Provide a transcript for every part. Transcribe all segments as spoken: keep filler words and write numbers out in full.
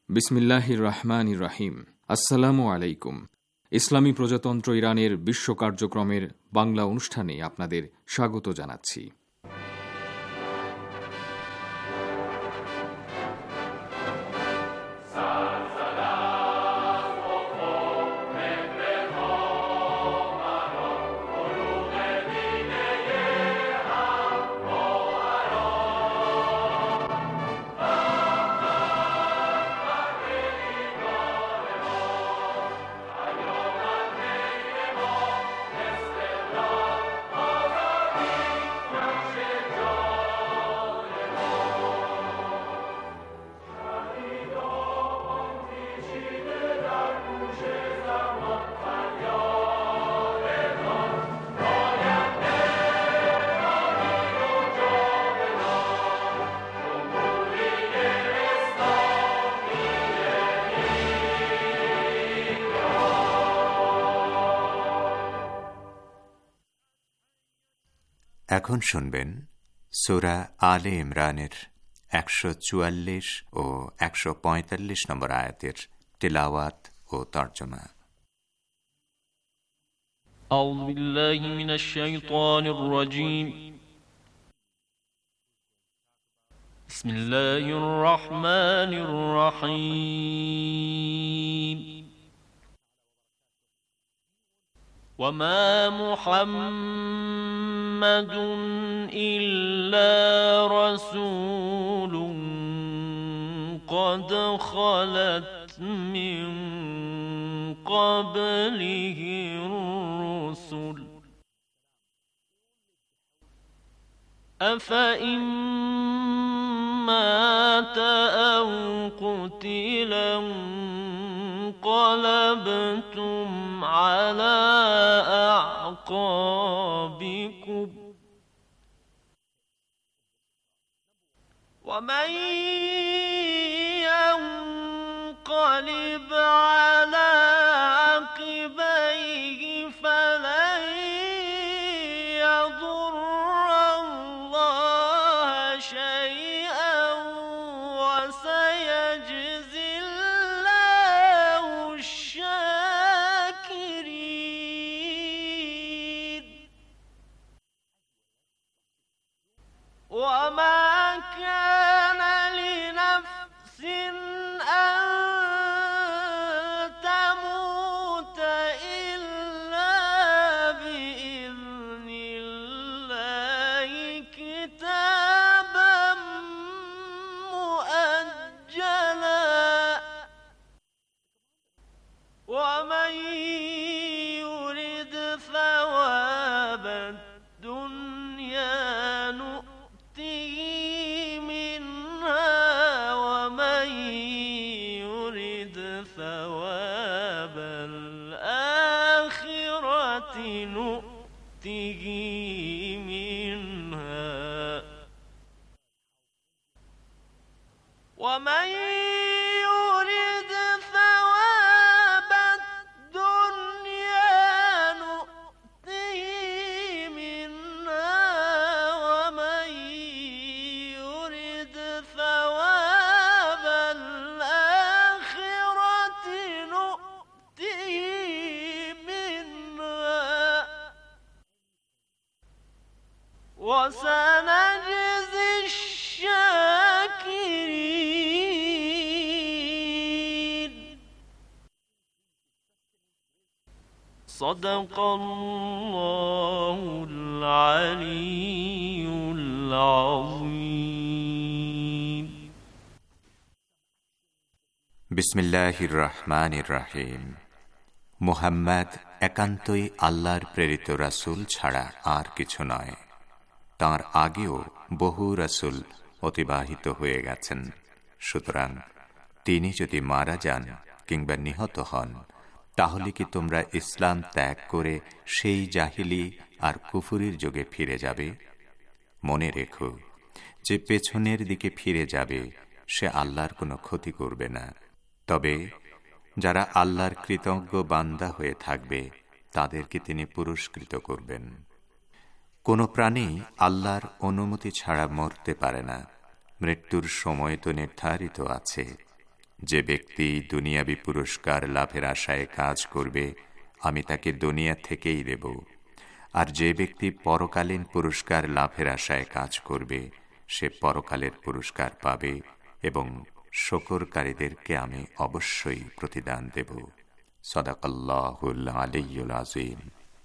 বিসমিল্লাহির রহমানির রহিম। আসসালামু আলাইকুম। ইসলামী প্রজাতন্ত্র ইরানের বিশ্ব কার্যক্রমের বাংলা অনুষ্ঠানে আপনাদের স্বাগত জানাচ্ছি। এখন শুনবেন সূরা আলে ইমরানের একশো চুয়াল্লিশ ও একশো পঁয়তাল্লিশ নম্বর আয়াতের তিলাওয়াত ও তর্জমা। আউযু বিল্লাহি মিনাশ শাইতানির রাজীম। বিসমিল্লাহির রহমানির রহিম। وما محمد إلا رسول قد خلت من قبله الرسل أفإن مات أو قتلا انقلبتم على أعقابكم ومن ينقلب على عقبيه فلن يضر الله شيئا وسيجزي الله الشاكرين. وما كان لنفس أن تموت إلا بإذن الله كتابا مؤجلا ومن يرد ثواب الدنيا نؤته منها ومن يرد ثواب الآخرة نؤته منها ومن يرد ثواب الدنيا نؤته منها ومن يرد ثواب الآخرة نؤته منها وسنجزي الشاكرين. صدق الله العلي العظيم. বিসমিল্লাহির রহমানির রহিম। মুহাম্মদ একান্তই আল্লাহর প্রেরিত রাসূল ছাড়া আর কিছু নয়। তাঁর আগেও বহু রাসূল অতিবাহিত হয়ে গেছেন। সুতরাং তিনি যদি মারা যান কিংবা নিহত হন, তাহলে কি তোমরা ইসলাম ত্যাগ করে সেই জাহিলি আর কুফুরির যুগে ফিরে যাবে? মনে রেখো যে পেছনের দিকে ফিরে যাবে সে আল্লাহর কোনো ক্ষতি করবে না। তবে যারা আল্লাহর কৃতজ্ঞ বান্দা হয়ে থাকবে তাদেরকে তিনি পুরস্কৃত করবেন। কোনো প্রাণী আল্লাহর অনুমতি ছাড়া মরতে পারে না। মৃত্যুর সময় তো নির্ধারিত আছে, যে ব্যক্তি দুনিয়াবি পুরস্কার লাভের আশায় কাজ করবে, আমি তাকে দুনিয়া থেকেই দেব। আর যে ব্যক্তি পরকালীন পুরস্কার লাভের আশায় কাজ করবে, সে পরকালের পুরস্কার পাবে এবং শুকরকারীদেরকে আমি অবশ্যই প্রতিদান দেব। সাদাকাল্লাহুল আলিয়্যুল আযীম।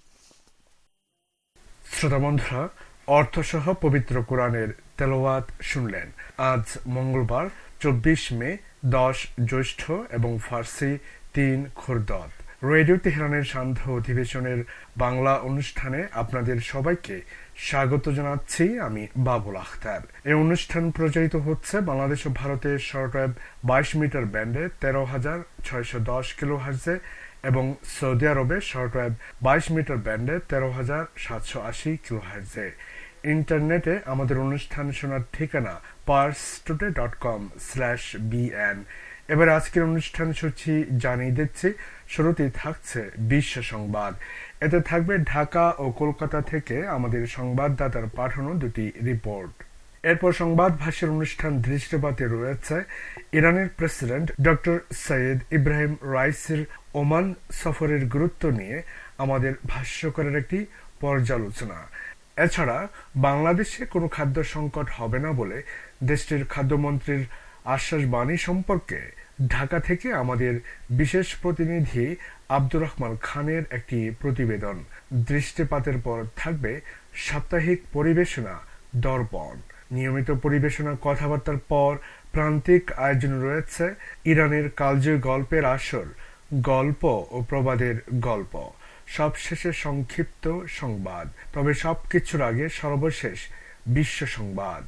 শ্রোতা বন্ধুরা, অর্থসহ পবিত্র কোরআনের তেলাওয়াত শুনলেন। আজ মঙ্গলবার চব্বিশ মে, দশ জ্যৈষ্ঠ এবং ফার্সি তিন খুরদত। রেডিও তেহরানের সান্ধ্য অধিবেশনের বাংলা অনুষ্ঠানে আপনাদের সবাইকে স্বাগত জানাচ্ছি। আমি বাবুল আখতার। এই অনুষ্ঠান প্রচারিত হচ্ছে বাংলাদেশ ও ভারতের শর্টওয়েভ বাইশ মিটার ব্যান্ডে তেরো হাজার ছয়শ দশ কিলো হার্জে এবং সৌদি আরবে শর্টওয়েভ বাইশ মিটার ব্যান্ডে তেরো হাজার সাতশো আশি কিলো হার্জে। ইন্টারনেটে আমাদের অনুষ্ঠান শোনার ঠিকানা Pars today dot com slash BN. এবার আজকের অনুষ্ঠান সূচি জানিয়ে দিচ্ছি। শুরুতেই থাকছে বিশ্ব সংবাদ। এতে থাকবে ঢাকা ও কলকাতা থেকে আমাদের সংবাদদাতার পাঠানো দুটি রিপোর্ট। এরপর সংবাদ ভাষ্যের অনুষ্ঠান দৃষ্টিপাতে রয়েছে ইরানের প্রেসিডেন্ট ডক্টর সৈয়দ ইব্রাহিম রাইসির ওমান সফরের গুরুত্ব নিয়ে আমাদের ভাষ্যকারের একটি পর্যালোচনা। এছাড়া বাংলাদেশে কোনো খাদ্য সংকট হবে না বলে দেশটির খাদ্যমন্ত্রীর আশ্বাসবাণী সম্পর্কে ঢাকা থেকে আমাদের বিশেষ প্রতিনিধি আব্দুর রহমান খানের একটি প্রতিবেদন। দৃষ্টিপাতের পর থাকবে সাপ্তাহিক পরিবেশনা দর্পণ। নিয়মিত পরিবেশনা কথাবার্তার পর প্রান্তিক আয়োজন রয়েছে ইরানের কালজয়ী গল্পের আসর, গল্প ও প্রবাদের গল্প। সবশেষে সংক্ষিপ্ত সংবাদ। তবে সবকিছুর আগে সর্বশেষ বিশ্ব সংবাদ।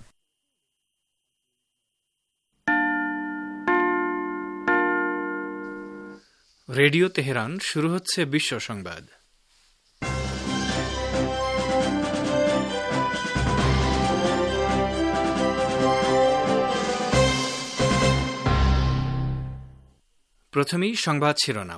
রেডিও তেহরান, শুরু হচ্ছে বিশ্ব সংবাদ। প্রথমেই সংবাদ শিরোনাম।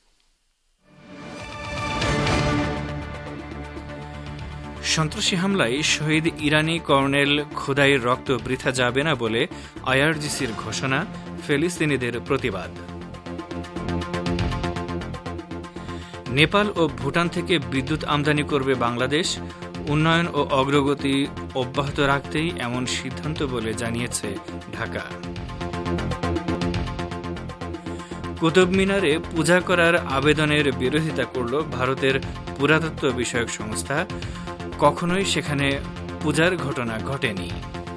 সন্ত্রাসী হামলায় শহীদ ইরানি কর্নেল খোদাইর রক্ত বৃথা যাবে না বলে আইআরজিসির ঘোষণা, ফিলিস্তিনিদের প্রতিবাদ। নেপাল ও ভুটান থেকে বিদ্যুৎ আমদানি করবে বাংলাদেশ, উন্নয়ন ও অগ্রগতি অব্যাহত রাখতেই এমন সিদ্ধান্ত বলে জানিয়েছে ঢাকা। কুতুব মিনারে পূজা করার আবেদনের বিরোধিতা করল ভারতের পুরাতত্ত্ব বিষয়ক সংস্থা। কখনোই সেখানে পূজার ঘটনা ঘটেনি।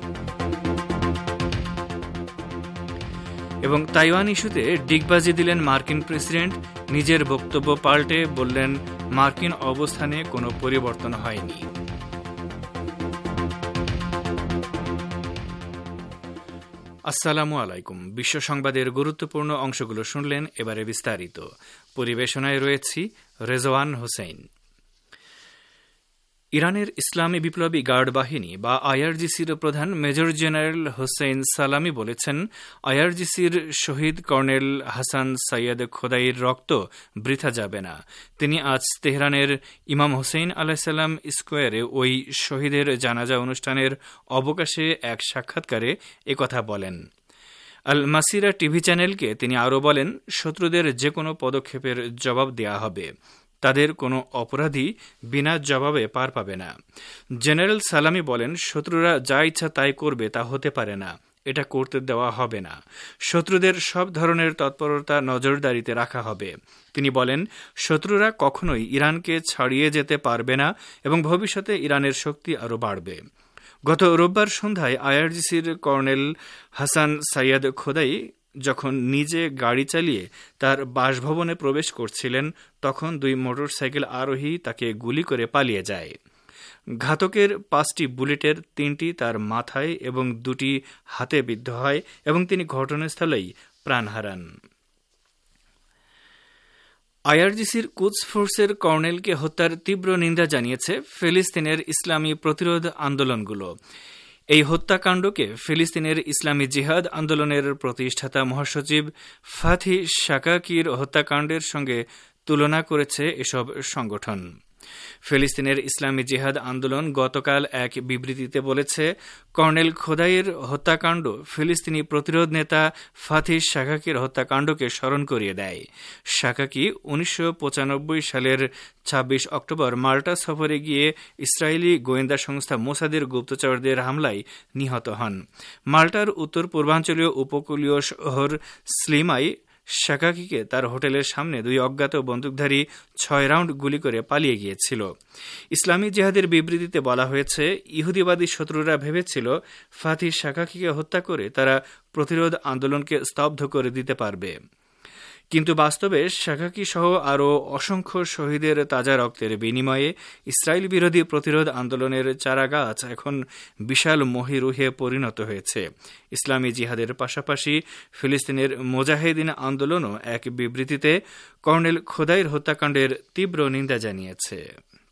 এবং তাইওয়ান ইস্যুতে ডিগবাজি দিলেন মার্কিন প্রেসিডেন্ট। নিজের বক্তব্য পাল্টে বললেন, মার্কিন অবস্থানে কোনো পরিবর্তন হয়নি। আসসালামু আলাইকুম। বিশ্ব সংবাদের গুরুত্বপূর্ণ অংশগুলো শুনলেন। এবারে বিস্তারিত। পরিবেশনায় রয়েছি রেজওয়ান হোসেন। ইরানের ইসলামী বিপ্লবী গার্ড বাহিনী বা আইআরজিসির প্রধান মেজর জেনারেল হোসেন সালামি বলেছেন, আইআরজিসির শহীদ কর্নেল হাসান সৈয়দ খোদাইর রক্ত বৃথা যাবে না। তিনি আজ তেহরানের ইমাম হোসেন আলাইসাল্লাম স্কোয়ারে ওই শহীদের জানাজা অনুষ্ঠানের অবকাশে এক সাক্ষাৎকারে একথা বলেন। আল মাসিরা টিভি চ্যানেলকে তিনি আরও বলেন, শত্রুদের যে কোনো পদক্ষেপের জবাব দেয়া হবে। তাদের কোনো অপরাধী বিনা জবাবে পার পাবে না। জেনারেল সালামি বলেন, শত্রুরা যা ইচ্ছা তাই করবে তা হতে পারে না, এটা করতে দেওয়া হবে না। শত্রুদের সব ধরনের তৎপরতা নজরদারিতে রাখা হবে। তিনি বলেন, শত্রুরা কখনোই ইরানকে ছাড়িয়ে যেতে পারবে না এবং ভবিষ্যতে ইরানের শক্তি আরও বাড়বে। গত রোববার সন্ধ্যায় আইআরজিসির কর্নেল হাসান সৈয়দ খোদাই যখন নিজে গাড়ি চালিয়ে তার বাসভবনে প্রবেশ করছিলেন, তখন দুই মোটরসাইকেল আরোহী তাকে গুলি করে পালিয়ে যায়। ঘাতকের পাঁচটি বুলেটের তিনটি তার মাথায় এবং দুটি হাতে বিদ্ধ হয় এবং তিনি ঘটনাস্থলেই প্রাণ হারান। আইআরজিসির কুদস ফোর্সের কর্নেলকে হত্যার তীব্র নিন্দা জানিয়েছে ফিলিস্তিনের ইসলামী প্রতিরোধ আন্দোলনগুলো। এই হত্যাকাণ্ডকে ফিলিস্তিনের ইসলামী জিহাদ আন্দোলনের প্রতিষ্ঠাতা মহাসচিব ফাথি শাকাকির হত্যাকাণ্ডের সঙ্গে তুলনা করেছে এসব সংগঠন। ফিলিস্তিনের ইসলামী জিহাদ আন্দোলন গতকাল এক বিবৃতিতে বলেছে, কর্নেল খোদাইয়ের হত্যাকাণ্ড ফিলিস্তিনি প্রতিরোধ নেতা ফাথি শাকাকির হত্যাকাণ্ডকে স্মরণ করিয়ে দেয়। শাকাকি উনিশশো পঁচানব্বই সালের ছাব্বিশ অক্টোবর মাল্টা সফরে গিয়ে ইসরায়েলি গোয়েন্দা সংস্থা মোসাদের গুপ্তচরদের হামলায় নিহত হন। মাল্টার উত্তর পূর্বাঞ্চলীয় উপকূলীয় শহর স্লিমাই শাকাকিকে তার হোটেলের সামনে দুই অজ্ঞাত বন্দুকধারী ছয় রাউন্ড গুলি করে পালিয়ে গিয়েছিল। ইসলামী জিহাদের বিবৃতিতে বলা হয়েছে, ইহুদিবাদী শত্রুরা ভেবেছিল ফাথি শাকাকিকে হত্যা করে তারা প্রতিরোধ আন্দোলনকে স্তব্ধ করে দিতে পারবে, কিন্তু বাস্তবে শাকাকি সহ আরও অসংখ্য শহীদের তাজা রক্তের বিনিময়ে ইসরায়েল বিরোধী প্রতিরোধ আন্দোলনের চারাগাছ এখন বিশাল মহিরুহে পরিণত হয়েছে। ইসলামী জিহাদের পাশাপাশি ফিলিস্তিনের মুজাহিদিন আন্দোলনও এক বিবৃতিতে কর্নেল খোদাইর হত্যাকাণ্ডের তীব্র নিন্দা জানিয়েছে।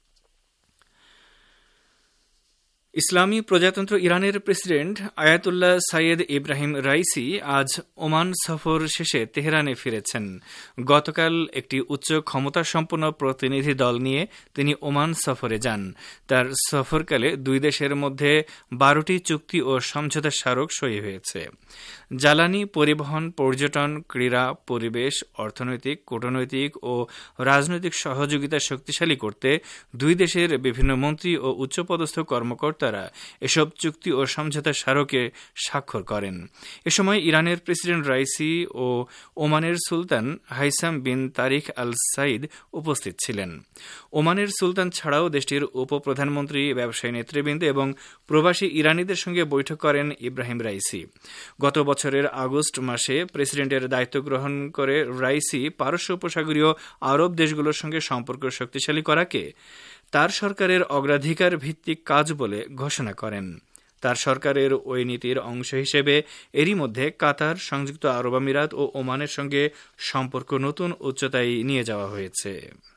ইসলামী প্রজাতন্ত্র ইরানের president Ayatollah Sayyid Ebrahim Raisi আজ ওমান সফর শেষে তেহরানে ফিরেছেন। গতকাল একটি উচ্চ ক্ষমতাসম্পন্ন প্রতিনিধি দল নিয়ে তিনি ওমান সফরে যান। তার সফরকালে দুই দেশের মধ্যে বারোটি চুক্তি ও সমঝোতা স্মারক সই হয়েছে। জ্বালানি, পরিবহন, পর্যটন, ক্রীড়া, পরিবেশ, অর্থনৈতিক, কূটনৈতিক ও রাজনৈতিক সহযোগিতা শক্তিশালী করতে দুই দেশের বিভিন্ন মন্ত্রী ও উচ্চপদস্থ কর্মকর্তারা এসব চুক্তি ও সমঝোতা স্মারকে স্বাক্ষর করেন। এ সময় ইরানের প্রেসিডেন্ট রাইসি ও ওমানের সুলতান হাইসাম বিন তারিক আল সাইদ উপস্থিত ছিলেন। ওমানের সুলতান ছাড়াও দেশটির উপপ্রধানমন্ত্রী, ব্যবসায়ী নেতৃবৃন্দ এবং প্রবাসী ইরানিদের সঙ্গে বৈঠক করেন ইব্রাহিম রাইসি। গত বছরের আগস্ট মাসে প্রেসিডেন্টের দায়িত্ব গ্রহণ করে রাইসি পারস্য উপসাগরীয় আরব দেশগুলোর সঙ্গে সম্পর্ক শক্তিশালী করাকে তার সরকারের অগ্রাধিকার ভিত্তিক কাজ বলে ঘোষণা করেন। তার সরকারের ওই নীতির অংশ হিসেবে এরই মধ্যে কাতার, সংযুক্ত আরব আমিরাত ও ওমানের সঙ্গে সম্পর্ক নতুন উচ্চতায় নিয়ে যাওয়া হয়েছে।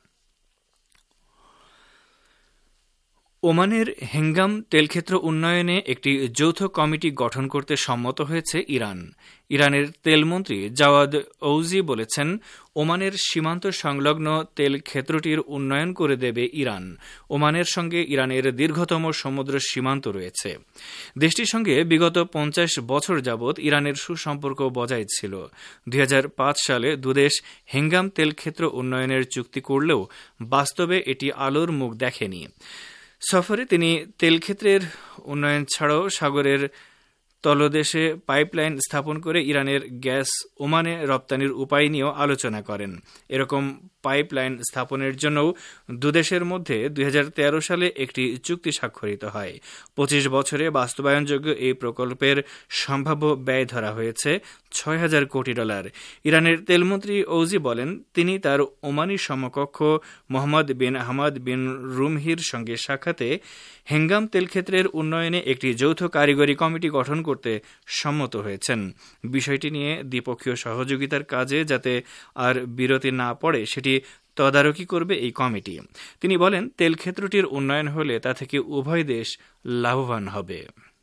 ওমানের হেঙ্গাম তেলক্ষেত্র উন্নয়নে একটি যৌথ কমিটি গঠন করতে সম্মত হয়েছে ইরান। ইরানের তেলমন্ত্রী জাওয়াদ ঔজি বলেছেন, ওমানের সীমান্ত সংলগ্ন তেল ক্ষেত্রটির উন্নয়ন করে দেবে ইরান। ওমানের সঙ্গে ইরানের দীর্ঘতম সমুদ্র সীমান্ত রয়েছে। দেশটির সঙ্গে বিগত পঞ্চাশ বছর যাবৎ ইরানের সুসম্পর্ক বজায় ছিল। দুই হাজার পাঁচ সালে দুদেশ হেঙ্গাম তেলক্ষেত্র উন্নয়নের চুক্তি করলেও বাস্তবে এটি আলোর মুখ দেখেনি। সফরে তিনি তেলক্ষেত্রের উন্নয়ন ছাড়াও সাগরের তলদেশে পাইপলাইন স্থাপন করে ইরানের গ্যাস ওমানে রপ্তানির উপায় নিয়েও আলোচনা করেন। এরকম পাইপলাইন স্থাপনের জন্যও দুদেশের মধ্যে দুই হাজার তেরো সালে একটি চুক্তি স্বাক্ষরিত হয়। পঁচিশ বছরে বাস্তবায়নযোগ্য এই প্রকল্পের সম্ভাব্য ব্যয় ধরা হয়েছে ছয় হাজার কোটি ডলার। ইরানের তেলমন্ত্রী ঔজি বলেন, তিনি তার ওমানি সমকক্ষ মোহাম্মদ বিন আহমদ বিন রুমহির সঙ্গে সাক্ষাতে হেঙ্গাম তেলক্ষেত্রের উন্নয়নে একটি যৌথ কারিগরি কমিটি গঠন করতে সম্মত হয়েছেন। বিষয়টি নিয়ে দ্বিপক্ষীয় সহযোগিতার কাজে যাতে আর বিরতি না পড়ে সেটি তদারকি করবে এই কমিটি। তিনি বলেন, তেলক্ষেত্রটির উন্নয়ন হলে তা থেকে উভয় দেশ লাভবান হবে।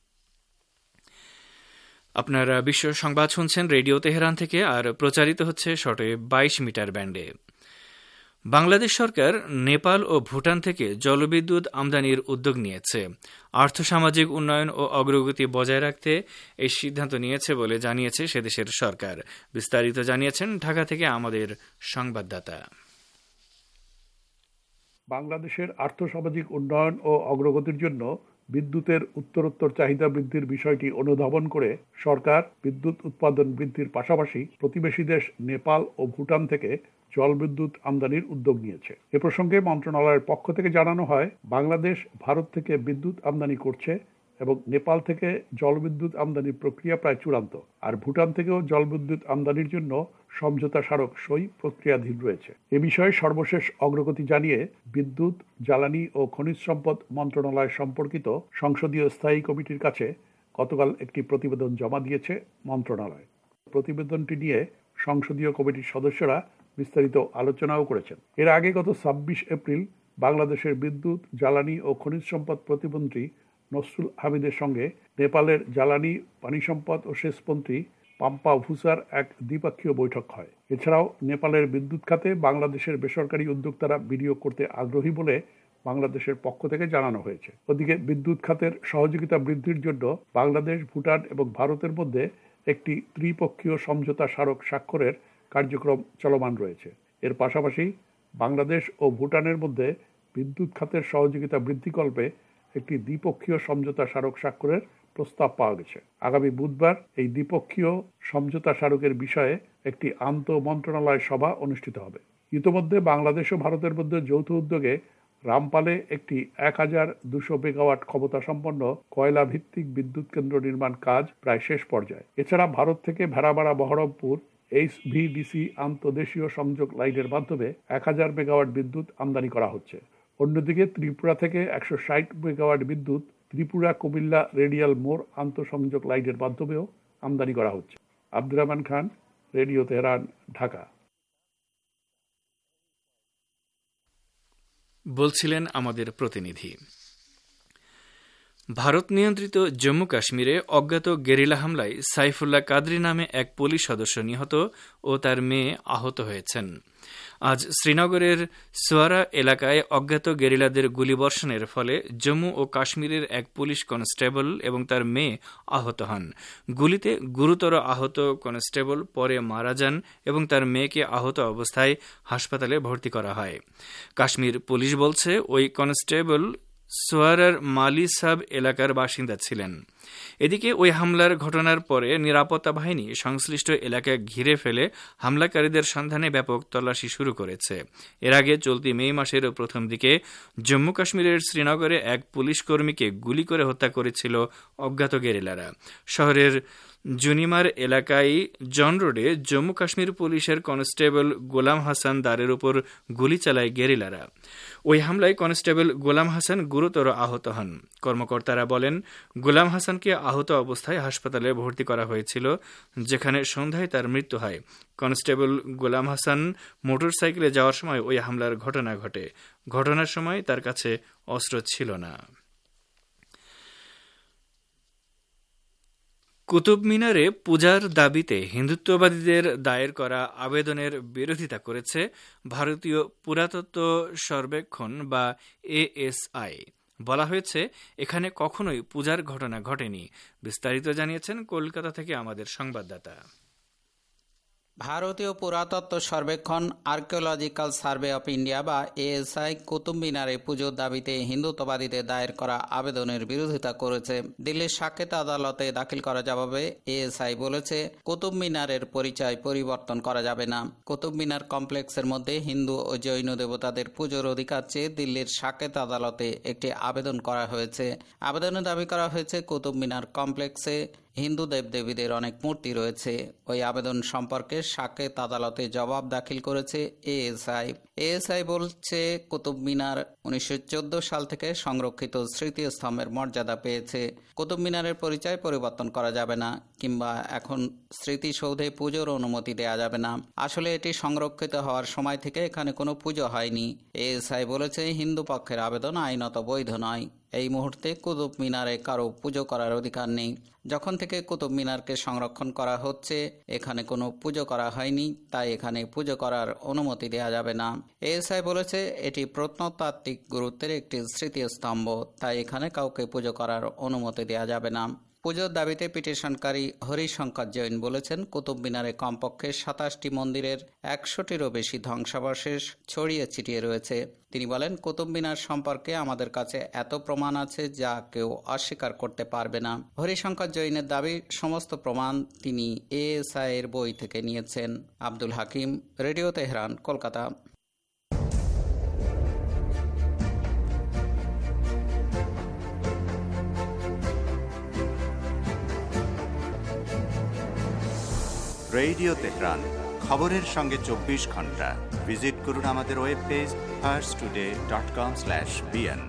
আপনারা বিশ্ব সংবাদ শুনছেন রেডিও তেহরান থেকে, আর প্রচারিত হচ্ছে শর্টওয়েভ বাইশ মিটার ব্যান্ডে। বাংলাদেশ সরকার নেপাল ও ভুটান থেকে জলবিদ্যুৎ আমদানির উদ্যোগ নিয়েছে। আর্থসামাজিক উন্নয়ন ও অগ্রগতি বজায় রাখতে এই সিদ্ধান্ত নিয়েছে বলে জানিয়েছে সেদেশের সরকার। বিস্তারিত জানিয়েছেন ঢাকা থেকে আমাদের সংবাদদাতা। বাংলাদেশের আর্থসামাজিক উন্নয়ন ও অগ্রগতির জন্য বিদ্যুতের উত্তরোত্তর চাহিদা বৃদ্ধির বিষয়টি অনুধাবন করে সরকার বিদ্যুৎ উৎপাদন বৃদ্ধির পাশাপাশি প্রতিবেশী দেশ নেপাল ও ভুটান থেকে জলবিদ্যুৎ আমদানির উদ্যোগ নিয়েছে। এ প্রসঙ্গে মন্ত্রণালয়ের পক্ষ থেকে জানানো হয়, বাংলাদেশ ভারত থেকে বিদ্যুৎ আমদানি করছে এবং নেপাল থেকে জলবিদ্যুৎ আমদানির প্রক্রিয়া প্রায় চূড়ান্ত, আর ভুটান থেকেও জলবিদ্যুৎ আমদানির জন্য সমঝোতা স্মারক সই প্রক্রিয়াধীন রয়েছে। এ বিষয়ে সর্বশেষ অগ্রগতি জানিয়ে বিদ্যুৎ, জ্বালানি ও খনিজ সম্পদ মন্ত্রণালয় সম্পর্কিত সংসদীয় স্থায়ী কমিটির কাছে গতকাল একটি প্রতিবেদন জমা দিয়েছে মন্ত্রণালয়। প্রতিবেদনটি নিয়ে সংসদীয় কমিটির সদস্যরা বিস্তারিত আলোচনাও করেছেন। এর আগে গত ছাব্বিশ এপ্রিল বাংলাদেশের বিদ্যুৎ, জ্বালানি ও খনিজ সম্পদ প্রতিমন্ত্রী নসরুল হামিদের সঙ্গে নেপালের জ্বালানি, পানি সম্পদ ও সেচ মন্ত্রী পাম্পা ভুসার এক দ্বিপক্ষীয় বৈঠক হয়। এছাড়াও নেপালের বিদ্যুৎ খাতে বাংলাদেশের বেসরকারি উদ্যোক্তারা বিনিয়োগ করতে আগ্রহী বলে বাংলাদেশের পক্ষ থেকে জানানো হয়েছে। ওদিকে বিদ্যুৎ খাতের সহযোগিতা বৃদ্ধির জন্য বাংলাদেশ, ভুটান এবং ভারতের মধ্যে একটি ত্রিপক্ষীয় সমঝোতা স্মারক স্বাক্ষরের কার্যক্রম চলমান রয়েছে। এর পাশাপাশি বাংলাদেশ ও ভুটানের মধ্যে বিদ্যুৎ খাতের সহযোগিতা বৃদ্ধিকল্পে একটি দ্বিপক্ষীয় সমঝোতা স্মারক স্বাক্ষরের প্রস্তাব পাওয়া গেছে। আগামী বুধবার এই দ্বিপক্ষীয় সমঝোতা স্মারকের বিষয়ে একটি আন্তঃ মন্ত্রণালয় সভা অনুষ্ঠিত হবে। ইতোমধ্যে বাংলাদেশ ও ভারতের মধ্যে যৌথ উদ্যোগে রামপালে একটি এক হাজার দুশো মেগাওয়াট ক্ষমতা সম্পন্ন কয়লা ভিত্তিক বিদ্যুৎ কেন্দ্র নির্মাণ কাজ প্রায় শেষ পর্যায়ে। এছাড়া ভারত থেকে Bheramara Baharampur H V D C আন্তঃদেশীয় সংযোগ লাইনের মাধ্যমে এক হাজার মেগাওয়াট বিদ্যুৎ আমদানি করা হচ্ছে। অন্যদিকে ত্রিপুরা থেকে একশো ষাট মেগাওয়াট বিদ্যুৎ ত্রিপুরা কুমিল্লা রেডিয়াল মোড় আন্তঃসংযোগ লাইনের মাধ্যমেও আমদানি করা হচ্ছে। Abdur Rahman Khan, radio Tehran, Dhaka. বলছিলেন আমাদের প্রতিনিধি। ভারত নিয়ন্ত্রিত জম্মু কাশ্মীরে অজ্ঞাত গেরিলা হামলায় সাইফুল্লাহ কাদরি নামে এক পুলিশ সদস্য নিহত ও তার মেয়ে আহত হয়েছেন। আজ শ্রীনগরের সোয়ারা এলাকায় অজ্ঞাত গেরিলাদের গুলিবর্ষণের ফলে জম্মু ও কাশ্মীরের এক পুলিশ কনস্টেবল এবং তার মেয়ে আহত হন। গুলিতে গুরুতর আহত কনস্টেবল পরে মারা যান এবং তার মেয়েকে আহত অবস্থায় হাসপাতালে ভর্তি করা হয়। কাশ্মীর পুলিশ বলছে ওই কনস্টেবল সোয়ারার মালি সাব এলাকার বাসিন্দা ছিলেন। এদিকে ওই হামলার ঘটনার পরে নিরাপত্তা বাহিনী সংশ্লিষ্ট এলাকা ঘিরে ফেলে হামলাকারীদের সন্ধানে ব্যাপক তল্লাশি শুরু করেছে। এর আগে চলতি মে মাসের প্রথম দিকে জম্মু কাশ্মীরের শ্রীনগরে এক পুলিশ কর্মীকে গুলি করে হত্যা করেছিল অজ্ঞাত গেরিলারা। শহরের জুনিমার এলাকায় জন রোডে জম্মু কাশ্মীর পুলিশের কনস্টেবল গোলাম হাসান দারের উপর গুলি চালায় গেরিলারা। ওই হামলায় কনস্টেবল গোলাম হাসান গুরুতর আহত হন। কর্মকর্তারা বলেন, গোলাম হাসানকে আহত অবস্থায় হাসপাতালে ভর্তি করা হয়েছিল, যেখানে সন্ধ্যায় তার মৃত্যু হয়। কনস্টেবল গোলাম হাসান মোটরসাইকেলে যাওয়ার সময় ওই হামলার ঘটনা ঘটে। ঘটনার সময় তার কাছে অস্ত্র ছিল না। কুতুব মিনারে পূজার দাবিতে হিন্দুত্ববাদীদের দায়ের করা আবেদনের বিরোধিতা করেছে ভারতীয় পুরাতত্ত্ব সর্বেক্ষণ বা এ এস আই। বলা হয়েছে, এখানে কখনোই পূজার ঘটনা ঘটেনি। বিস্তারিত জানিয়েছেন কলকাতা থেকে আমাদের সংবাদদাতা। ভারতীয় পুরাতত্ত্ব সর্বেক্ষণ আর্কিওলজিক্যাল সার্ভে অফ ইন্ডিয়া বা এএসআই কুতুব মিনারে পুজোর দাবিতে হিন্দুত্ববাদীদের দায়ের করা আবেদনের বিরোধিতা করেছে। দিল্লির সাকেত আদালতে দাখিল করা জবাবে এএসআই বলেছে, কুতুব মিনারের পরিচয় পরিবর্তন করা যাবে না। কুতুব মিনার কমপ্লেক্সের মধ্যে হিন্দু ও জৈন দেবতাদের পুজোর অধিকার চেয়ে দিল্লির সাকেত আদালতে একটি আবেদন করা হয়েছে। আবেদনে দাবি করা হয়েছে, কুতুব মিনার কমপ্লেক্সে হিন্দু দেবদেবীদের অনেক মূর্তি রয়েছে। ওই আবেদন সম্পর্কে সাকেত আদালতে জবাব দাখিল করেছে এএসআই। এএসআই বলছে, কুতুব মিনার উনিশশো চোদ্দ সাল থেকে সংরক্ষিত স্মৃতিস্তম্ভের মর্যাদা পেয়েছে। কুতুব মিনারের পরিচয় পরিবর্তন করা যাবে না, কিংবা এখন স্মৃতিসৌধে পুজোর অনুমতি দেওয়া যাবে না। আসলে এটি সংরক্ষিত হওয়ার সময় থেকে এখানে কোনো পুজো হয়নি। এএসআই বলেছে, হিন্দু পক্ষের আবেদন আইনত বৈধ নয়। এই মুহূর্তে কুতুব মিনারে কারো পুজো করার অধিকার নেই। যখন থেকে কুতুব মিনারকে সংরক্ষণ করা হচ্ছে, এখানে কোনো পুজো করা হয়নি, তাই এখানে পুজো করার অনুমতি দেওয়া যাবে না। এএসআই বলেছে, এটি প্রত্নতাত্ত্বিক গুরুত্বের একটি স্মৃতিস্তম্ভ, তাই এখানে কাউকে পুজো করার অনুমতি দেওয়া যাবে না। পুজোর দাবিতে পিটিশনকারী হরিশঙ্কর জৈন বলেছেন, কুতুব মিনারে কমপক্ষে সাতাশটি মন্দিরের একশোটিরও বেশি ধ্বংসাবশেষ ছড়িয়ে ছিটিয়ে রয়েছে। তিনি বলেন, কুতুব মিনার সম্পর্কে আমাদের কাছে এত প্রমাণ আছে যা কেউ অস্বীকার করতে পারবে না। হরিশঙ্কর জৈনের দাবি, সমস্ত প্রমাণ তিনি এএসআই এর বই থেকে নিয়েছেন। Abdul Hakim, radio Tehran, Kolkata. Radio Tehran, খবরের সঙ্গে চব্বিশ ঘন্টা। ভিজিট করুন আমাদের web page first today dot com slash BN.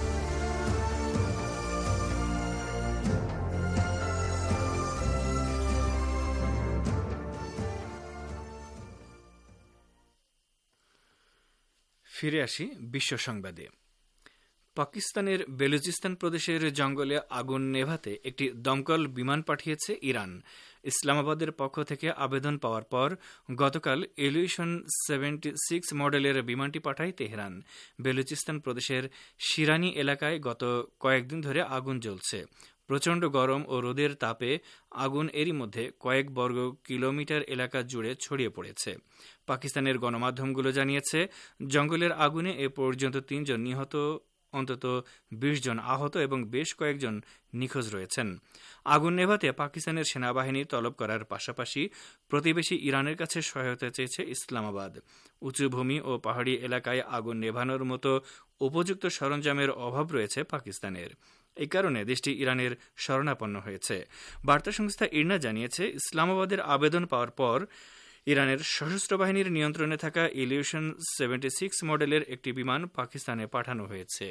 ফিরে আসি বিশ্ব সংবাদে। পাকিস্তানের বেলুচিস্তান প্রদেশের জঙ্গলে আগুন নেভাতে একটি দমকল বিমান পাঠিয়েছে ইরান। ইসলামাবাদের পক্ষ থেকে আবেদন পাওয়ার পর গতকাল ইলিউশন সেভেন্টি সিক্স মডেলের বিমানটি পাঠায় তেহরান। বেলুচিস্তান প্রদেশের শিরানি এলাকায় গত কয়েকদিন ধরে আগুন জ্বলছে। প্রচণ্ড গরম ও রোদের তাপে আগুন এরই মধ্যে কয়েক বর্গ কিলোমিটার এলাকা জুড়ে ছড়িয়ে পড়েছে। পাকিস্তানের গণমাধ্যমগুলো জানিয়েছে, জঙ্গলের আগুনে এ পর্যন্ত তিনজন নিহত, অন্তত বিশ জন আহত এবং বেশ কয়েকজন নিখোঁজ রয়েছেন। আগুন নেভাতে পাকিস্তানের সেনাবাহিনী তলব করার পাশাপাশি প্রতিবেশী ইরানের কাছে সহায়তা চেয়েছে ইসলামাবাদ। উঁচু ভূমি ও পাহাড়ি এলাকায় আগুন নেভানোর মতো উপযুক্ত সরঞ্জামের অভাব রয়েছে পাকিস্তানের। এই কারণে দেশটি ইরানের শরণাপন্ন হয়েছে। বার্তা সংস্থা ইরনা জানিয়েছে, ইসলামাবাদের আবেদন পাওয়ার পর ইরানের সশস্ত্র বাহিনীর নিয়ন্ত্রণে থাকা ইলিউশন সেভেন্টি সিক্স মডেলের একটি বিমান পাকিস্তানে পাঠানো হয়েছে।